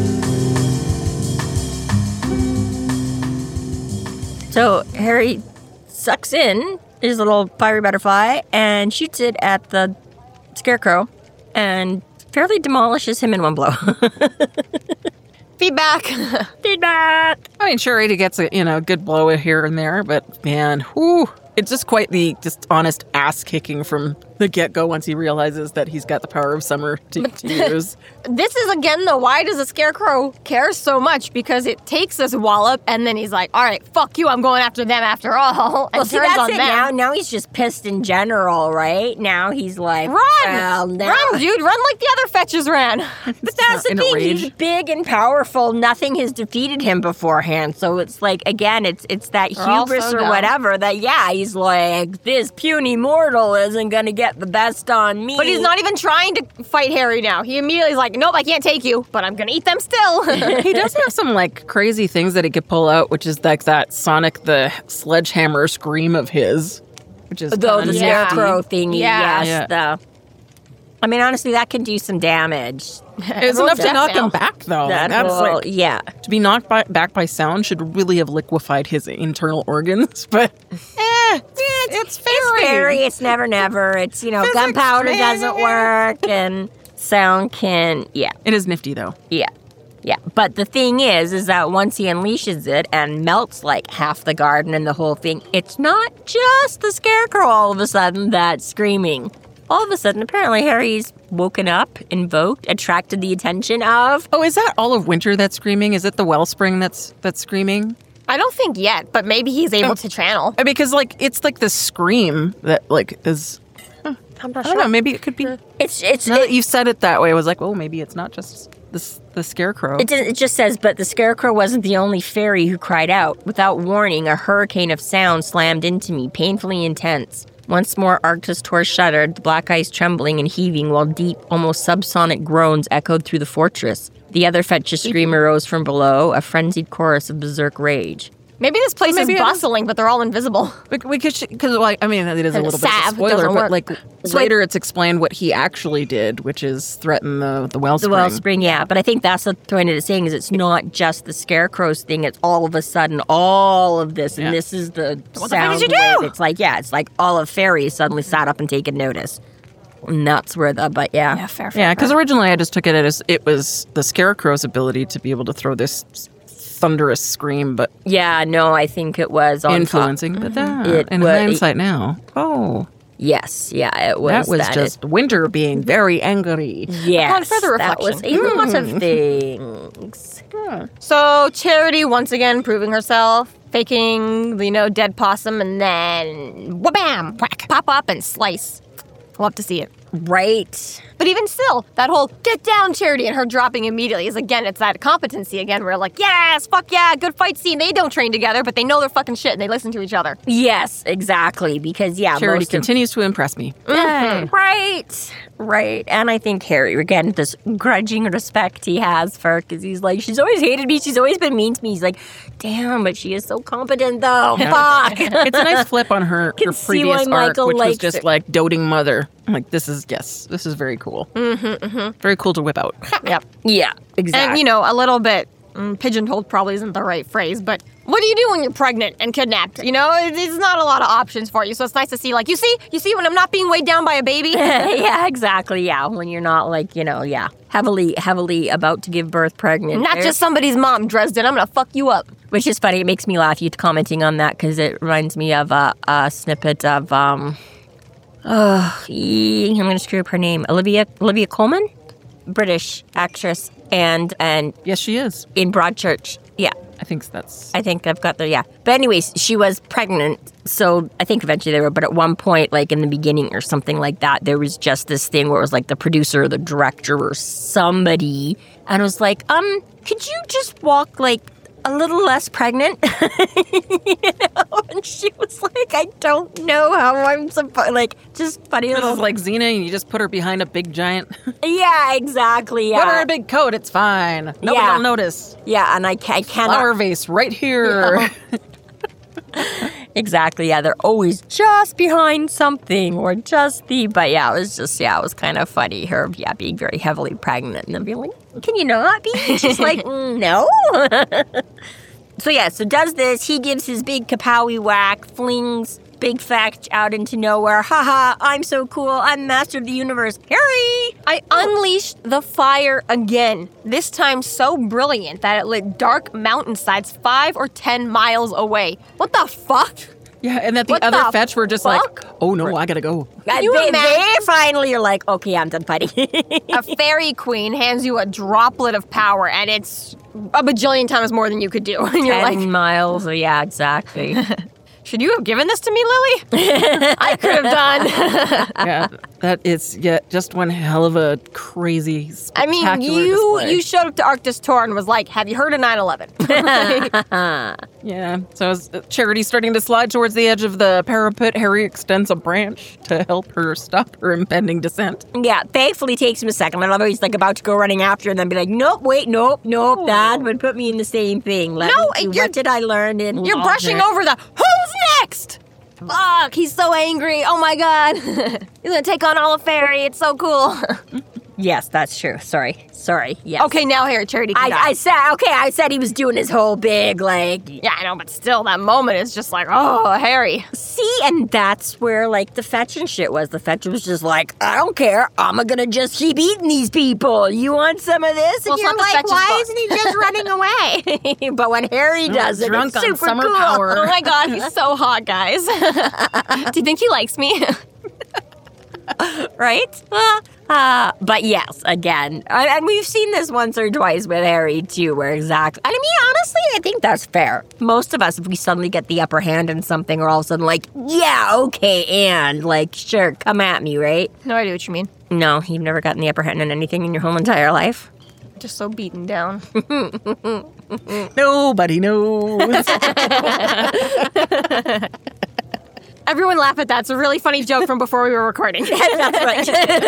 So Harry sucks in his little fiery butterfly and shoots it at the scarecrow and fairly demolishes him in one blow. Feedback. Feedback! I mean, sure, he gets a you know good blow here and there, but man, whoo, it's just quite the just honest ass kicking from the get-go once he realizes that he's got the power of summer to, to use. This is, again, though, why does the Scarecrow care so much? Because it takes this wallop, and then he's like, all right, fuck you, I'm going after them after all. And Well, see, turns that's on it. them. Now, now he's just pissed in general, right? Now he's like, Run! well, now. Run, dude, run like the other fetches ran. But that's the in a thing. rage. He's big and powerful. Nothing has defeated him beforehand. So it's like, again, it's it's that They're all hubris so or dumb. whatever that, yeah, he's like, this puny mortal isn't going to get the best on me. But he's not even trying to fight Harry now. He immediately is like, nope, I can't take you, but I'm going to eat them still. He does have some like crazy things that he could pull out, which is like that Sonic the Sledgehammer scream of his, which is Though kinda the Yeah. scarecrow thingy, Yeah. yes. Yeah. The, I mean, honestly, that can do some damage. It's enough to Death knock now. him back, though. That That's will- like yeah. to be knocked by, back by sound should really have liquefied his internal organs, but eh, it's fairy. It's fairy. It's never, never. It's, you know, Physics, gunpowder man. doesn't work and sound can, yeah. It is nifty, though. Yeah. Yeah. But the thing is, is that once he unleashes it and melts like half the garden and the whole thing, it's not just the scarecrow all of a sudden that's screaming. All of a sudden, apparently, Harry's woken up, invoked, attracted the attention of. Oh, is that all of winter that's screaming? Is it the wellspring that's that's screaming? I don't think yet, but maybe he's able to channel. Uh, Because like it's like this scream that like is. huh, I'm not I sure. don't know. Maybe it could be. It's it's Now it, that you said it that way, I was like, oh, maybe it's not just the the scarecrow. It, it just says, but the scarecrow wasn't the only fairy who cried out. Without warning, a hurricane of sound slammed into me, painfully intense. Once more, Arctus Tor shuddered, the black ice trembling and heaving, while deep, almost subsonic groans echoed through the fortress. The other fetch's scream arose from below, a frenzied chorus of berserk rage. Maybe this place Maybe is it is- bustling, but they're all invisible. We, we could, because like, I mean, it is a And little bit of a salve spoiler, doesn't but work. like later it's explained what he actually did, which is threaten the the wellspring. The wellspring, yeah. But I think that's what the point it is saying is it's not just the scarecrow's thing. It's all of a sudden all of this, and Yeah. this is the What the fuck sound did you wave. do? It's like yeah, it's like all of fairies suddenly sat up and taken notice, and that's where the but yeah, Yeah, fair, fair. Yeah, because originally I just took it as it was the scarecrow's ability to be able to throw this thunderous scream, but yeah. No, I think it was on top- influencing. But that, It in wa- hindsight now, oh, Yes, yeah, it was. that was that just winter being very angry. It, yes, Upon further that was a reflection. lot of things. So Charity once again proving herself, faking the you know dead possum, and then wha-bam, whack, pop up and slice. Love to see it. Right. But even still, that whole get down, Charity, and her dropping immediately is again, it's that competency again. Where like, yes, fuck yeah, good fight scene. They don't train together, but they know their fucking shit and they listen to each other. Yes, exactly. Because yeah, Charity most of continues to impress me. Right, right. And I think Harry, again, this grudging respect he has for her, because he's like, she's always hated me, she's always been mean to me. He's like, damn, but she is so competent, though. Fuck. It's a nice flip on her, Can her see why previous arc, Michael which was likes just her. like doting mother. I'm like, this is, yes, this is very cool. Mm-hmm, mm-hmm. Very cool to whip out. Yep. Yeah, exactly. And you know, a little bit mm, pigeonholed probably isn't the right phrase, but what do you do when you're pregnant and kidnapped? You know, it- it's not a lot of options for you. So it's nice to see, like, you see, you see when I'm not being weighed down by a baby. yeah, exactly. Yeah, when you're not like, you know, yeah, heavily, heavily about to give birth pregnant. Not There- just somebody's mom, Dresden. I'm gonna fuck you up. Which is funny. It makes me laugh, you commenting on that, because it reminds me of a, a snippet of, um, oh, I'm going to screw up her name. Olivia Olivia Colman? British actress. And, and Yes, she is. in Broadchurch. Yeah. I think that's. I think I've got the, yeah. But anyways, she was pregnant. So I think eventually they were, but at one point, like in the beginning or something like that, there was just this thing where it was like the producer or the director or somebody. And it was like, um, could you just walk like a little less pregnant? you know? And she was like, I don't know how I'm supposed, like, just funny This little. is like Xena, and you just put her behind a big giant. yeah, exactly. Put her in Yeah. a big coat, it's fine. Nobody Yeah. will notice. yeah, and I, ca- I cannot. Flower vase right here. Exactly, yeah, they're always just behind something or just the, but yeah, it was just, yeah, it was kind of funny, her, yeah, being very heavily pregnant and then being like, can you not be? She's like, "Mm, no. So yeah, so does this, he gives his big kapowie whack, flings Big Fetch out into nowhere, haha, I'm so cool, I'm master of the universe, Harry! I unleashed the fire again. This time so brilliant that it lit dark mountainsides five or ten miles away. What the fuck? Yeah, and that the What other the fetch were just fuck? like, oh no, I gotta go. And you they, imagine- they finally are like, okay, I'm done fighting. A fairy queen hands you a droplet of power, and it's a bajillion times more than you could do. And you're Ten like, miles, oh, yeah, exactly. should you have given this to me, Lily? I could have done. Yeah, that is yeah, just one hell of a crazy, I mean, spectacular you display. you showed up to Arctis Tor and was like, have you heard of nine eleven? Yeah, so as Charity's starting to slide towards the edge of the parapet, Harry extends a branch to help her stop her impending descent. Yeah, thankfully takes him a second. I love how he's like about to go running after and then be like, nope, wait, nope, nope, that would put me in the same thing. Let No, me see, you're- what did I learn in You're brushing over the who's next? Fuck, he's so angry. Oh my god. He's gonna take on all of Fairy. It's so cool. Yes, that's true. Sorry, sorry. Yes. Okay, now Harry Charity can I, die. I said okay. I said he was doing his whole big like. Yeah, I know, but still, that moment is just like, oh, Harry. See, and that's where like the fetch and shit was. The fetch was just like, I don't care. I'm gonna just keep eating these people. You want some of this? Well, And it's you're not the like, Fetch's why book. isn't he just running away? But when Harry does it, drunk it's on super summer cool. power. Oh my god, he's so hot, guys. Do you think he likes me? Right? Uh, Uh, but yes, again, and we've seen this once or twice with Harry too, where exactly, I mean, honestly, I think that's fair. Most of us, if we suddenly get the upper hand in something, we're all of a sudden like, yeah, okay, and like, sure, come at me, right? No idea what you mean. No, you've never gotten the upper hand in anything in your whole entire life? Just so beaten down. Nobody knows. Everyone laugh at that. It's a really funny joke from before we were recording. That's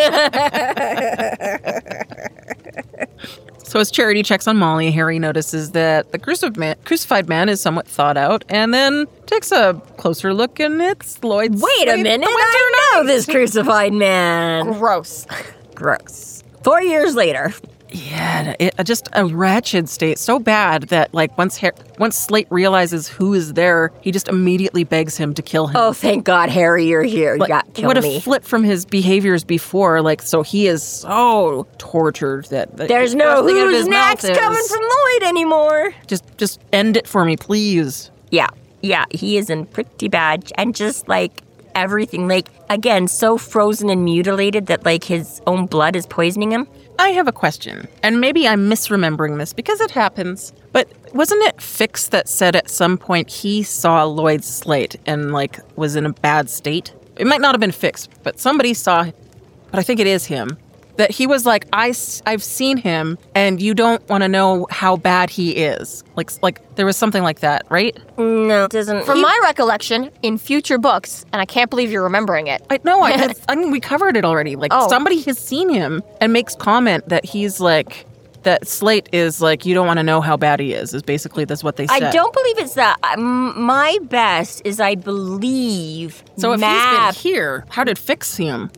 right. So as Charity checks on Molly, Harry notices that the crucif- man, crucified man is somewhat thawed out, and then takes a closer look, and it's Lloyd Wait a Slate, minute, the Winter I know Knight. this crucified man. Gross. Gross. Four years later. Yeah, it, just a wretched state. So bad that, like, once Har- once Slate realizes who is there, he just immediately begs him to kill him. Oh, thank God, Harry, you're here. Like, Yeah, kill what me. a flip from his behaviors before. Like, so he is so tortured that that There's the no first thing out of who's his mouth next is, coming from Lloyd anymore. Just, just end it for me, please. Yeah, yeah, he is in pretty bad, and just like everything, like again, so frozen and mutilated that like his own blood is poisoning him. I have a question, and maybe I'm misremembering this because it happens, but wasn't it Fix that said at some point he saw Lloyd's slate and, like, was in a bad state? It might not have been Fix, but somebody saw, but I think it is him, that he was like, I, I've seen him, and you don't want to know how bad he is. Like, like there was something like that, right? No, it doesn't. From he- my recollection, in future books, and I can't believe you're remembering it. I no, I, I mean, we covered it already. Like, Oh. somebody has seen him and makes comment that he's like, that Slate is like, you don't want to know how bad he is, is basically that's what they said. I don't believe it's that. Um, my best is I believe So if Mab, he's been here, how did Fix see him?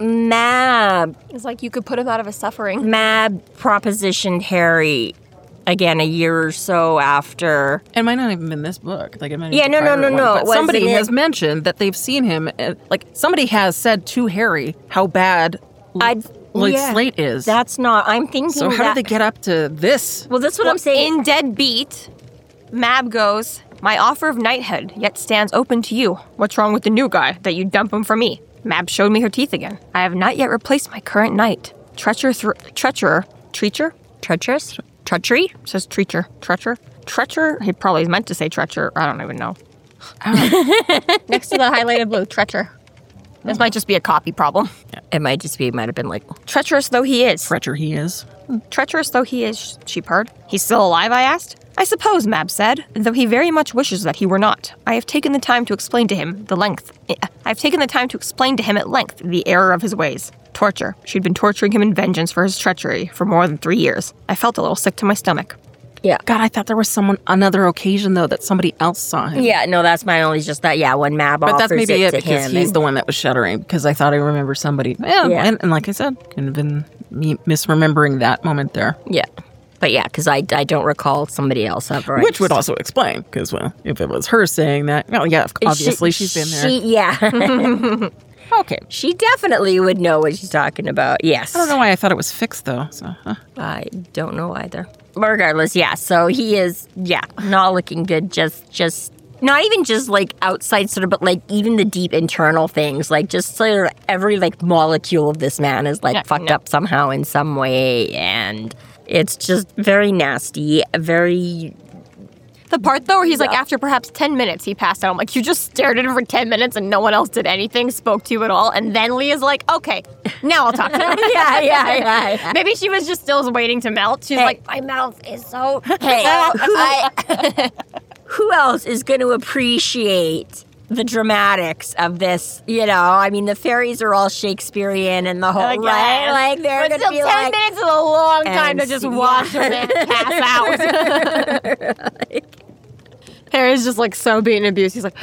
Mab, It's like you could put him out of his suffering. Mab propositioned Harry again a year or so after. It might not even been this book. Like, it might Yeah, even be no, a no, private no, one, no, But it somebody wasn't has it- mentioned that they've seen him. uh, Like, somebody has said to Harry how bad I Lloyd yeah, Slate is. That's not. I'm thinking. So how that, did they get up to this? Well, that's what Well, I'm saying. in Dead Beat, Mab goes, my offer of knighthood yet stands open to you. What's wrong with the new guy that you dump him for me? Mab showed me her teeth again. I have not yet replaced my current knight. Treacher, thr treacher, treacher, treacherous, treachery. It says treacher, treacher, treacher. He probably meant to say treacher. I don't even know. Next to the highlighted blue, treacher. This might just be a copy problem. It might just be. It might have been like. Treacherous though he is. Fretcher he is. Treacherous though he is, she purred. He's still alive, I asked. I suppose, Mab said, though he very much wishes that he were not. I have taken the time to explain to him the length. I have taken the time to explain to him at length the error of his ways. Torture. She'd been torturing him in vengeance for his treachery for more than three years. I felt a little sick to my stomach. Yeah. God, I thought there was someone another occasion though that somebody else saw him. Yeah. No, that's my only. Just that. Yeah. When Mab But offers that's maybe it, it, to because him he's and- the one that was shuddering. Because I thought I remember somebody. Yeah, Yeah. And, and like I said, could have been me misremembering that moment there. Yeah. But yeah, because I, I don't recall somebody else ever. Which would also explain, because, well, if it was her saying that, well, yeah, obviously she, she's been there. She, yeah. Okay. She definitely would know what she's talking about. Yes. I don't know why I thought it was fixed, though. So, huh. I don't know either. Regardless, yeah. So he is, yeah, not looking good. Just, just, not even just like outside sort of, but like even the deep internal things. Like just sort of every like molecule of this man is like Yeah, fucked no. up somehow in some way, and it's just very nasty. Very. The part, though, where he's like, after perhaps ten minutes, he passed out. I'm like, you just stared at him for ten minutes and no one else did anything, spoke to you at all. And then Leah's like, okay, now I'll talk to him. Yeah, yeah, yeah, yeah. Maybe she was just still waiting to melt. She's Hey. like, my mouth is so... Hey, who, who else is going to appreciate the dramatics of this? You know, I mean, the fairies are all Shakespearean and the whole, Like, right? yes. Like, they're But going to still, be ten like, minutes is a long time And to just see- watch yeah. a man pass out. Harry's just like so being abused. He's like,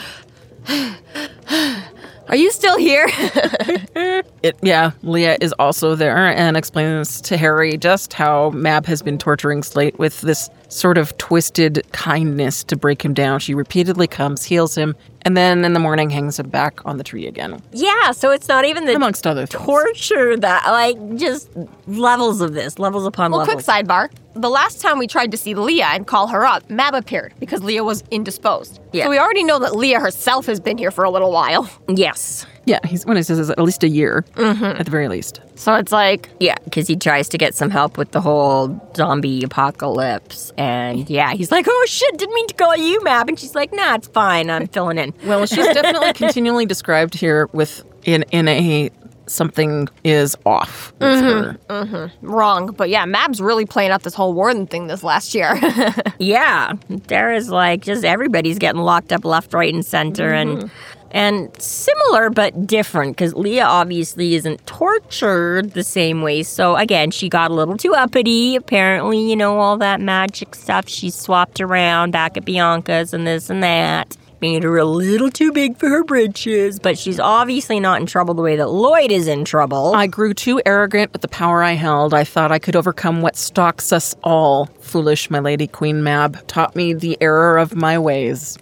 are you still here? It, yeah, Leah is also there and explains to Harry just how Mab has been torturing Slate with this sort of twisted kindness to break him down. She repeatedly comes, heals him, and then in the morning hangs him back on the tree again, yeah, so it's not even the amongst other things. torture that, like, just levels of this, levels upon Well, levels. quick sidebar. The last time we tried to see Leah and call her up, Mab appeared because Leah was indisposed. Yeah. So we already know that Leah herself has been here for a little while. Yes. Yeah, he's when he says it's at least a year, Mm-hmm. at the very least. So it's like, Yeah, because he tries to get some help with the whole zombie apocalypse. And yeah, he's like, oh shit, didn't mean to call you Mab. And she's like, nah, it's fine. I'm filling in. Well, she's definitely continually described here with in in a something is off with her. wrong. But yeah, Mab's really playing up this whole Warden thing this last year. Yeah, there is like just everybody's getting locked up left, right, and center. And and similar but different because Leah obviously isn't tortured the same way. So again, she got a little too uppity. Apparently, you know, all that magic stuff she swapped around back at Bianca's and this and that. Made her a little too big for her britches, but she's obviously not in trouble the way that Lloyd is in trouble. I grew too arrogant with the power I held. I thought I could overcome what stalks us all. Foolish, my lady Queen Mab taught me the error of my ways.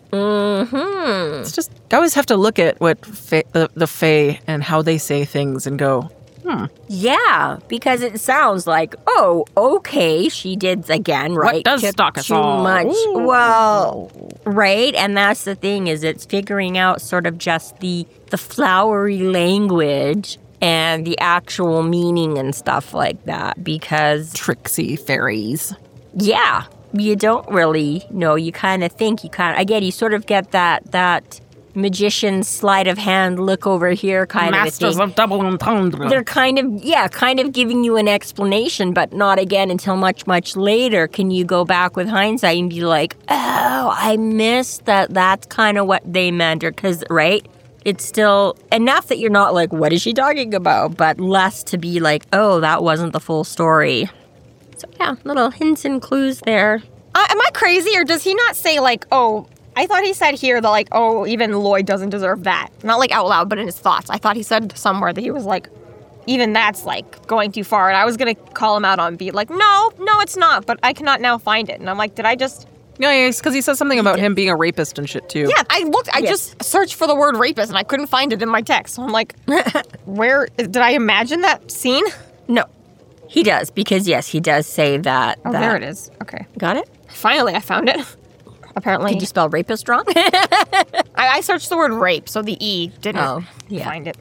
Mm-hmm. It's just, I always have to look at what fa- the, the Fae and how they say things and go, hmm. Yeah, because it sounds like, oh, okay, she did again, right? does Took stalk us too all? much. Ooh. Well, right, and that's the thing is it's figuring out sort of just the the flowery language and the actual meaning and stuff like that. Because Tricksy fairies. yeah, you don't really know. You kind of think you kind of again, you sort of get that that magician sleight of hand look over here kind of a thing. of double entendre. They're kind of, yeah, kind of giving you an explanation, but not again until much, much later. Can you go back with hindsight and be like, oh, I missed that. That's kind of what they meant. Or because, right? It's still enough that you're not like, what is she talking about? But less to be like, oh, that wasn't the full story. So, yeah, little hints and clues there. Uh, am I crazy, or does he not say, like, oh, I thought he said here that, like, oh, even Lloyd doesn't deserve that. Not, like, out loud, but in his thoughts. I thought he said somewhere that he was like, even that's, like, going too far. And I was going to call him out on beat, like, no, no, it's not, but I cannot now find it. And I'm like, did I just... Yeah, yeah, because he says something about him being a rapist and shit, too. Yeah, I looked, I Yes. just searched for the word rapist, and I couldn't find it in my text. So I'm like, where, did I imagine that scene? No, he does, because, yes, he does say that. Oh, that. there it is. Okay. Got it? Finally, I found it. Apparently. Did you spell rapist wrong? I, I searched the word rape, so the E didn't Oh, yeah. find it.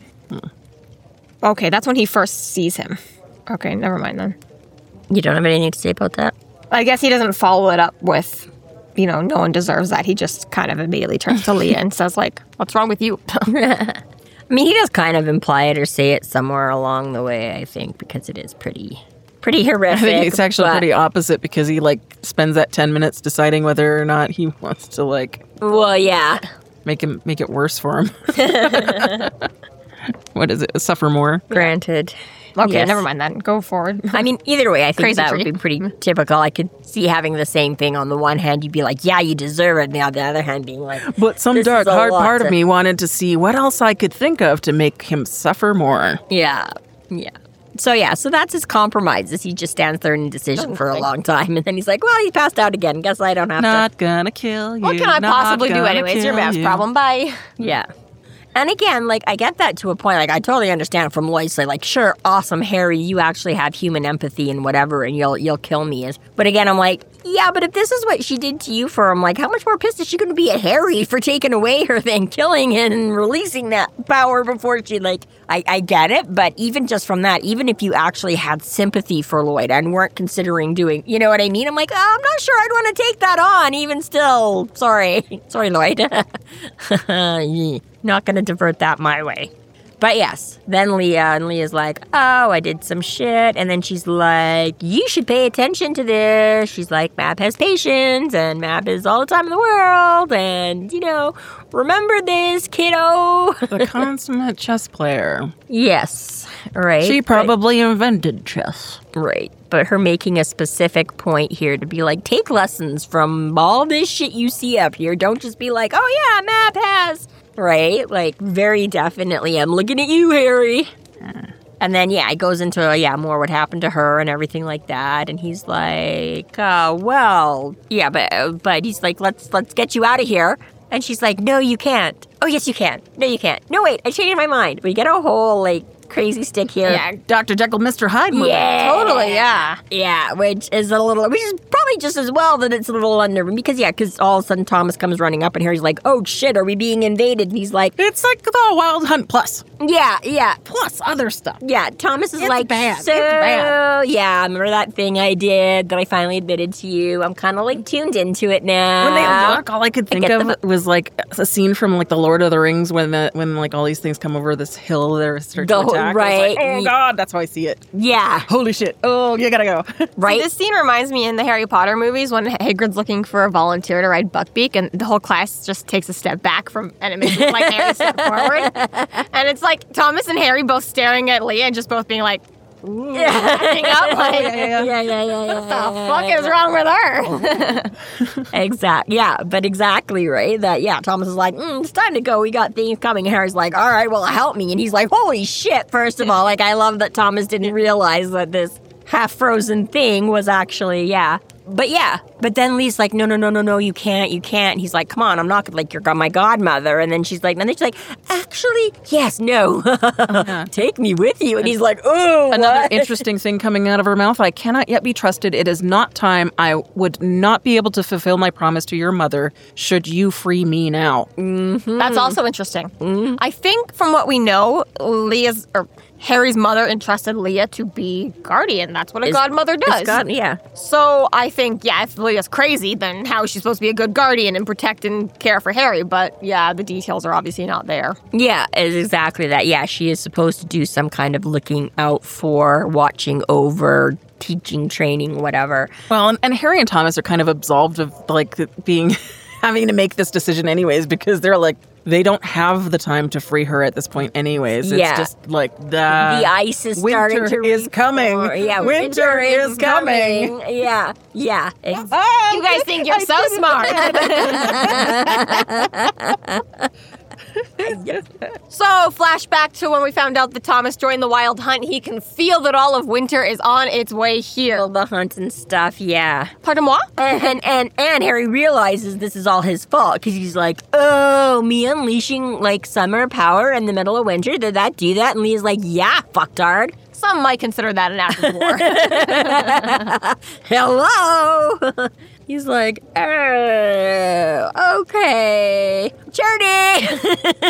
Okay, that's when he first sees him. Okay, never mind then. You don't have anything to say about that? I guess he doesn't follow it up with, you know, no one deserves that. He just kind of immediately turns to Leah and says, like, what's wrong with you? I mean, he does kind of imply it or say it somewhere along the way, I think, because it is pretty, pretty horrific. I think it's actually but- pretty opposite because he, like, spends that ten minutes deciding whether or not he wants to, like, Well, yeah. make him make it worse for him. What is it? Suffer more? Granted. Okay, Yes. never mind that. Go forward. I mean, either way, I think Crazy that tree. would be pretty typical. I could see having the same thing. On the one hand, you'd be like, yeah, you deserve it. And on the other hand, being like, But some This dark, is a hard lot part to- of me wanted to see what else I could think of to make him suffer more. yeah, yeah. So, yeah, so that's his compromise, is he just stands there in indecision for a long time. And then he's like, well, he passed out again. Guess I don't have to. Not gonna kill you. What can I not possibly do gonna anyway? It's your kill man's you. problem. Bye. Yeah. And again, like, I get that to a point. Like, I totally understand from Lloyd's side. Like, sure, awesome, Harry, you actually have human empathy and whatever, and you'll you'll kill me. Is But again, I'm like, yeah, but if this is what she did to you for him, like, how much more pissed is she going to be at Harry for taking away her thing, killing him, and releasing that power before she, like, I, I get it. But even just from that, even if you actually had sympathy for Lloyd and weren't considering doing, you know what I mean? I'm like, oh, I'm not sure I'd want to take that on, even still. Sorry. Sorry, Lloyd. Not going to divert that my way. But yes, then Leah, and Leah's like, oh, I did some shit. And then she's like, you should pay attention to this. She's like, Mab has patience, and Mab is all the time in the world. And, you know, remember this, kiddo. The consummate chess player. Yes, right. She probably invented chess. Right. But her making a specific point here to be like, take lessons from all this shit you see up here. Don't just be like, oh yeah, Mab has. Right? Like, very definitely, I'm looking at you, Harry. And then, yeah, it goes into, uh, yeah, more what happened to her and everything like that. And he's like, uh, well, yeah, but uh, but he's like, let's let's get you out of here. And she's like, no, you can't. Oh, yes, you can. No, you can't. No, wait, I changed my mind. We get a whole, like, crazy stick here. Yeah, Doctor Jekyll, Mister Hyde movie. Yeah. totally, yeah. Yeah, which is a little, which is probably just as well that it's a little unnerving because, yeah, because all of a sudden Thomas comes running up and Harry's like, oh shit, are we being invaded? And he's like, It's like the Wild Hunt Plus. Yeah, yeah. plus other stuff. Yeah, Thomas is It's like, bad. so, It's bad. yeah, remember that thing I did that I finally admitted to you? I'm kind of like tuned into it now. When they look, all I could think get of the- was like a scene from like the Lord of the Rings when the, when like all these things come over this hill they start to Go- attack. I was right. like, oh God, that's how I see it. Yeah, Holy shit. Oh, you gotta go. right? This scene reminds me in the Harry Potter movies when Hagrid's looking for a volunteer to ride Buckbeak, and the whole class just takes a step back from, and it makes it look like Harry step forward. And it's like Thomas and Harry both staring at Leah and just both being like, acting up like, yeah, yeah, yeah, yeah. what the fuck is wrong with her? Exact. Yeah, but exactly right. That yeah. Thomas is like, mm, it's time to go. We got things coming. And Harry's like, all right, well, help me. And he's like, holy shit. First of all, like I love that Thomas didn't realize that this half frozen thing was actually yeah. But yeah, but then Lee's like, no, no, no, no, no, you can't, you can't. And he's like, come on, I'm not like you're my godmother. And then she's like, and then she's like, actually, yes, no, take me with you. And he's like, oh, Another what? interesting thing coming out of her mouth. I cannot yet be trusted. It is not time. I would not be able to fulfill my promise to your mother should you free me now. That's also interesting. I think from what we know, Leah's or Harry's mother entrusted Leah to be guardian. That's what a Is- godmother does. It's God, yeah. So I think, yeah, if Leah's crazy, then how is she supposed to be a good guardian and protect and care for Harry? But yeah, the details are obviously not there. Yeah, it's exactly that. Yeah, she is supposed to do some kind of looking out for, watching over, teaching, training, whatever. Well, and, and Harry and Thomas are kind of absolved of like being having to make this decision anyways because they're like they don't have the time to free her at this point anyways. It's Yeah. just like the The ice is starting winter to is coming. reform. Yeah, Winter is coming. Yeah, yeah. Ex- You guys think you're so smart. So, flashback to when we found out that Thomas joined the Wild Hunt. He can feel that all of winter is on its way here. all the hunt and stuff, yeah. Pardon moi? And and and Harry realizes this is all his fault because he's like, oh, me unleashing like summer power in the middle of winter. Did that do that? And Leah's like, yeah, fucktard. Some might consider that an act of war. Hello. He's like, oh, okay, Journey.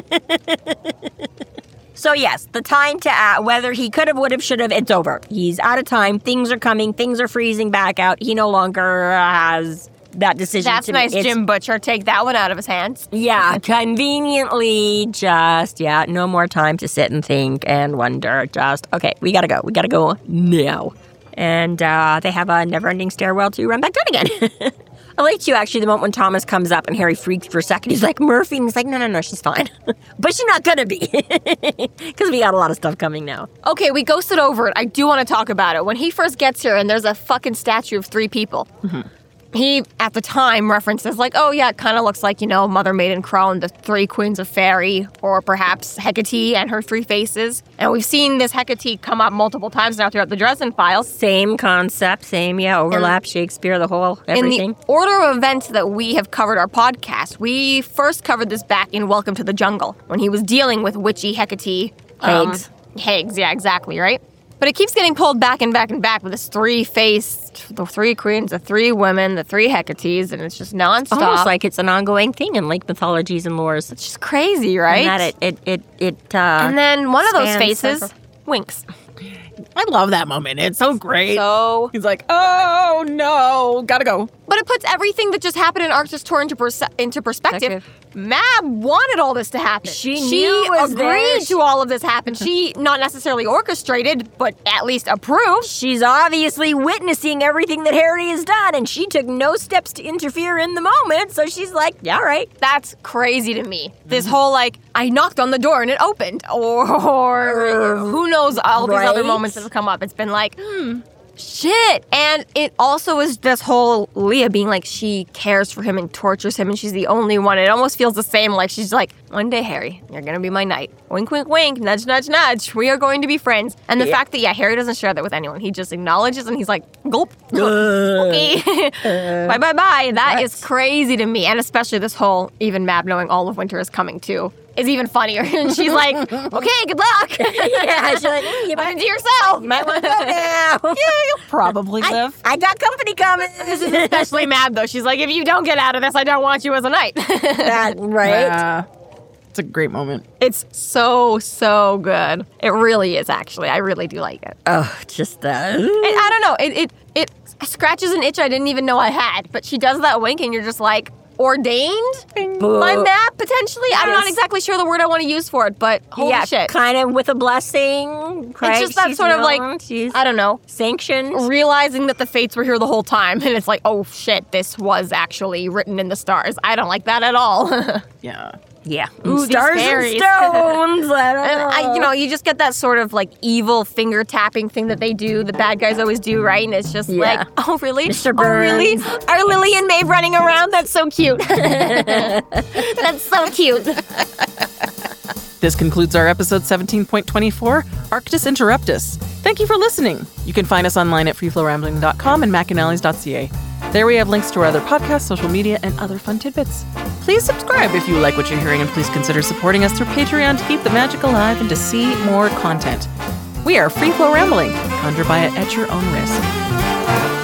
So yes, the time to act, whether he could have, would have, should have, it's over. He's out of time. Things are coming. Things are freezing back out. He no longer has that decision. That's to nice, make. It's- Jim Butcher. Take that one out of his hands. Yeah, conveniently just, yeah, no more time to sit and think and wonder. Just, okay, we gotta go. We gotta go now. And uh, they have a never-ending stairwell to run back down again. I like you, actually, the moment when Thomas comes up and Harry freaks for a second. He's like, Murphy. And he's like, no, no, no, she's fine. But she's not gonna be. Because we got a lot of stuff coming now. Okay, we ghosted over it. I do want to talk about it. When he first gets here and there's a fucking statue of three people, he, at the time, references like, oh, yeah, it kind of looks like, you know, Mother Maiden Crone, the three queens of fairy, or perhaps Hecate and her three faces. And we've seen this Hecate come up multiple times now throughout the Dresden Files. Same concept, same, yeah, overlap, Shakespeare, the whole, everything. In the order of events that we have covered our podcast, we first covered this back in Welcome to the Jungle, when he was dealing with witchy Hecate. um, Hags. Hags, yeah, exactly, right? But it keeps getting pulled back and back and back with this three-faced, the three queens, the three women, the three Hecates, and it's just nonstop. Almost like it's an ongoing thing in like mythologies and lores. It's just crazy, right? And that it, it, it, it uh, And then one of those spans faces several- winks. I love that moment. It's so great. So, He's like, oh no, gotta go. but it puts everything that just happened in Arctis Tour into, perse- into perspective. Mab wanted all this to happen. She she knew it was agreed there. to all of this happen. She not necessarily orchestrated, but at least approved. She's obviously witnessing everything that Harry has done, and she took no steps to interfere in the moment, so she's like, yeah, all right. That's crazy to me. This whole like, I knocked on the door and it opened, or, or who knows all these other Right? moments that have come up. It's been like, hmm, shit. And it also is this whole Leah being like, she cares for him and tortures him, and she's the only one. It almost feels the same. Like she's like, one day, Harry, you're gonna be my knight. Wink, wink, wink. Nudge, nudge, nudge. We are going to be friends. And the Yeah. fact that yeah, Harry doesn't share that with anyone. He just acknowledges and he's like, gulp. Okay. Bye, bye, bye. That is crazy to me. And especially this whole even Mab knowing all of winter is coming too is even funnier. And she's like, okay, good luck. Yeah, she's like, mm, you Find might, it to yourself. you might want to go now. Yeah, you'll probably I, live. I got company coming. This is especially Mab though. She's like, if you don't get out of this, I don't want you as a knight. That, right? Yeah. It's a great moment. It's so, so good. It really is, actually. I really do like it. Oh, just that. And I don't know. It, it it scratches an itch I didn't even know I had. But she does that wink, and you're just like, ordained by map, potentially? Yes. I'm not exactly sure the word I want to use for it, but holy yeah, shit. kind of with a blessing. It's just that sort of like, she's I don't know. sanctioned. Realizing that the fates were here the whole time, and it's like, oh shit, this was actually written in the stars. I don't like that at all. Yeah. Yeah. Ooh, Stars these and fairies. stones. I don't And know. I, you know, you just get that sort of like evil finger tapping thing that they do. The bad guys always do, right? And it's just Yeah. like, oh really? Mister Oh really? Burns. Are Lily and Maeve running around? That's so cute. That's so cute. This concludes our episode seventeen point twenty-four, Arctis Interruptus. Thank you for listening. You can find us online at free flow rambling dot com and macanallies dot c a. There we have links to our other podcasts, social media, and other fun tidbits. Please subscribe if you like what you're hearing, and please consider supporting us through Patreon to keep the magic alive and to see more content. We are Free Flow Rambling. Conjure by it at your own risk.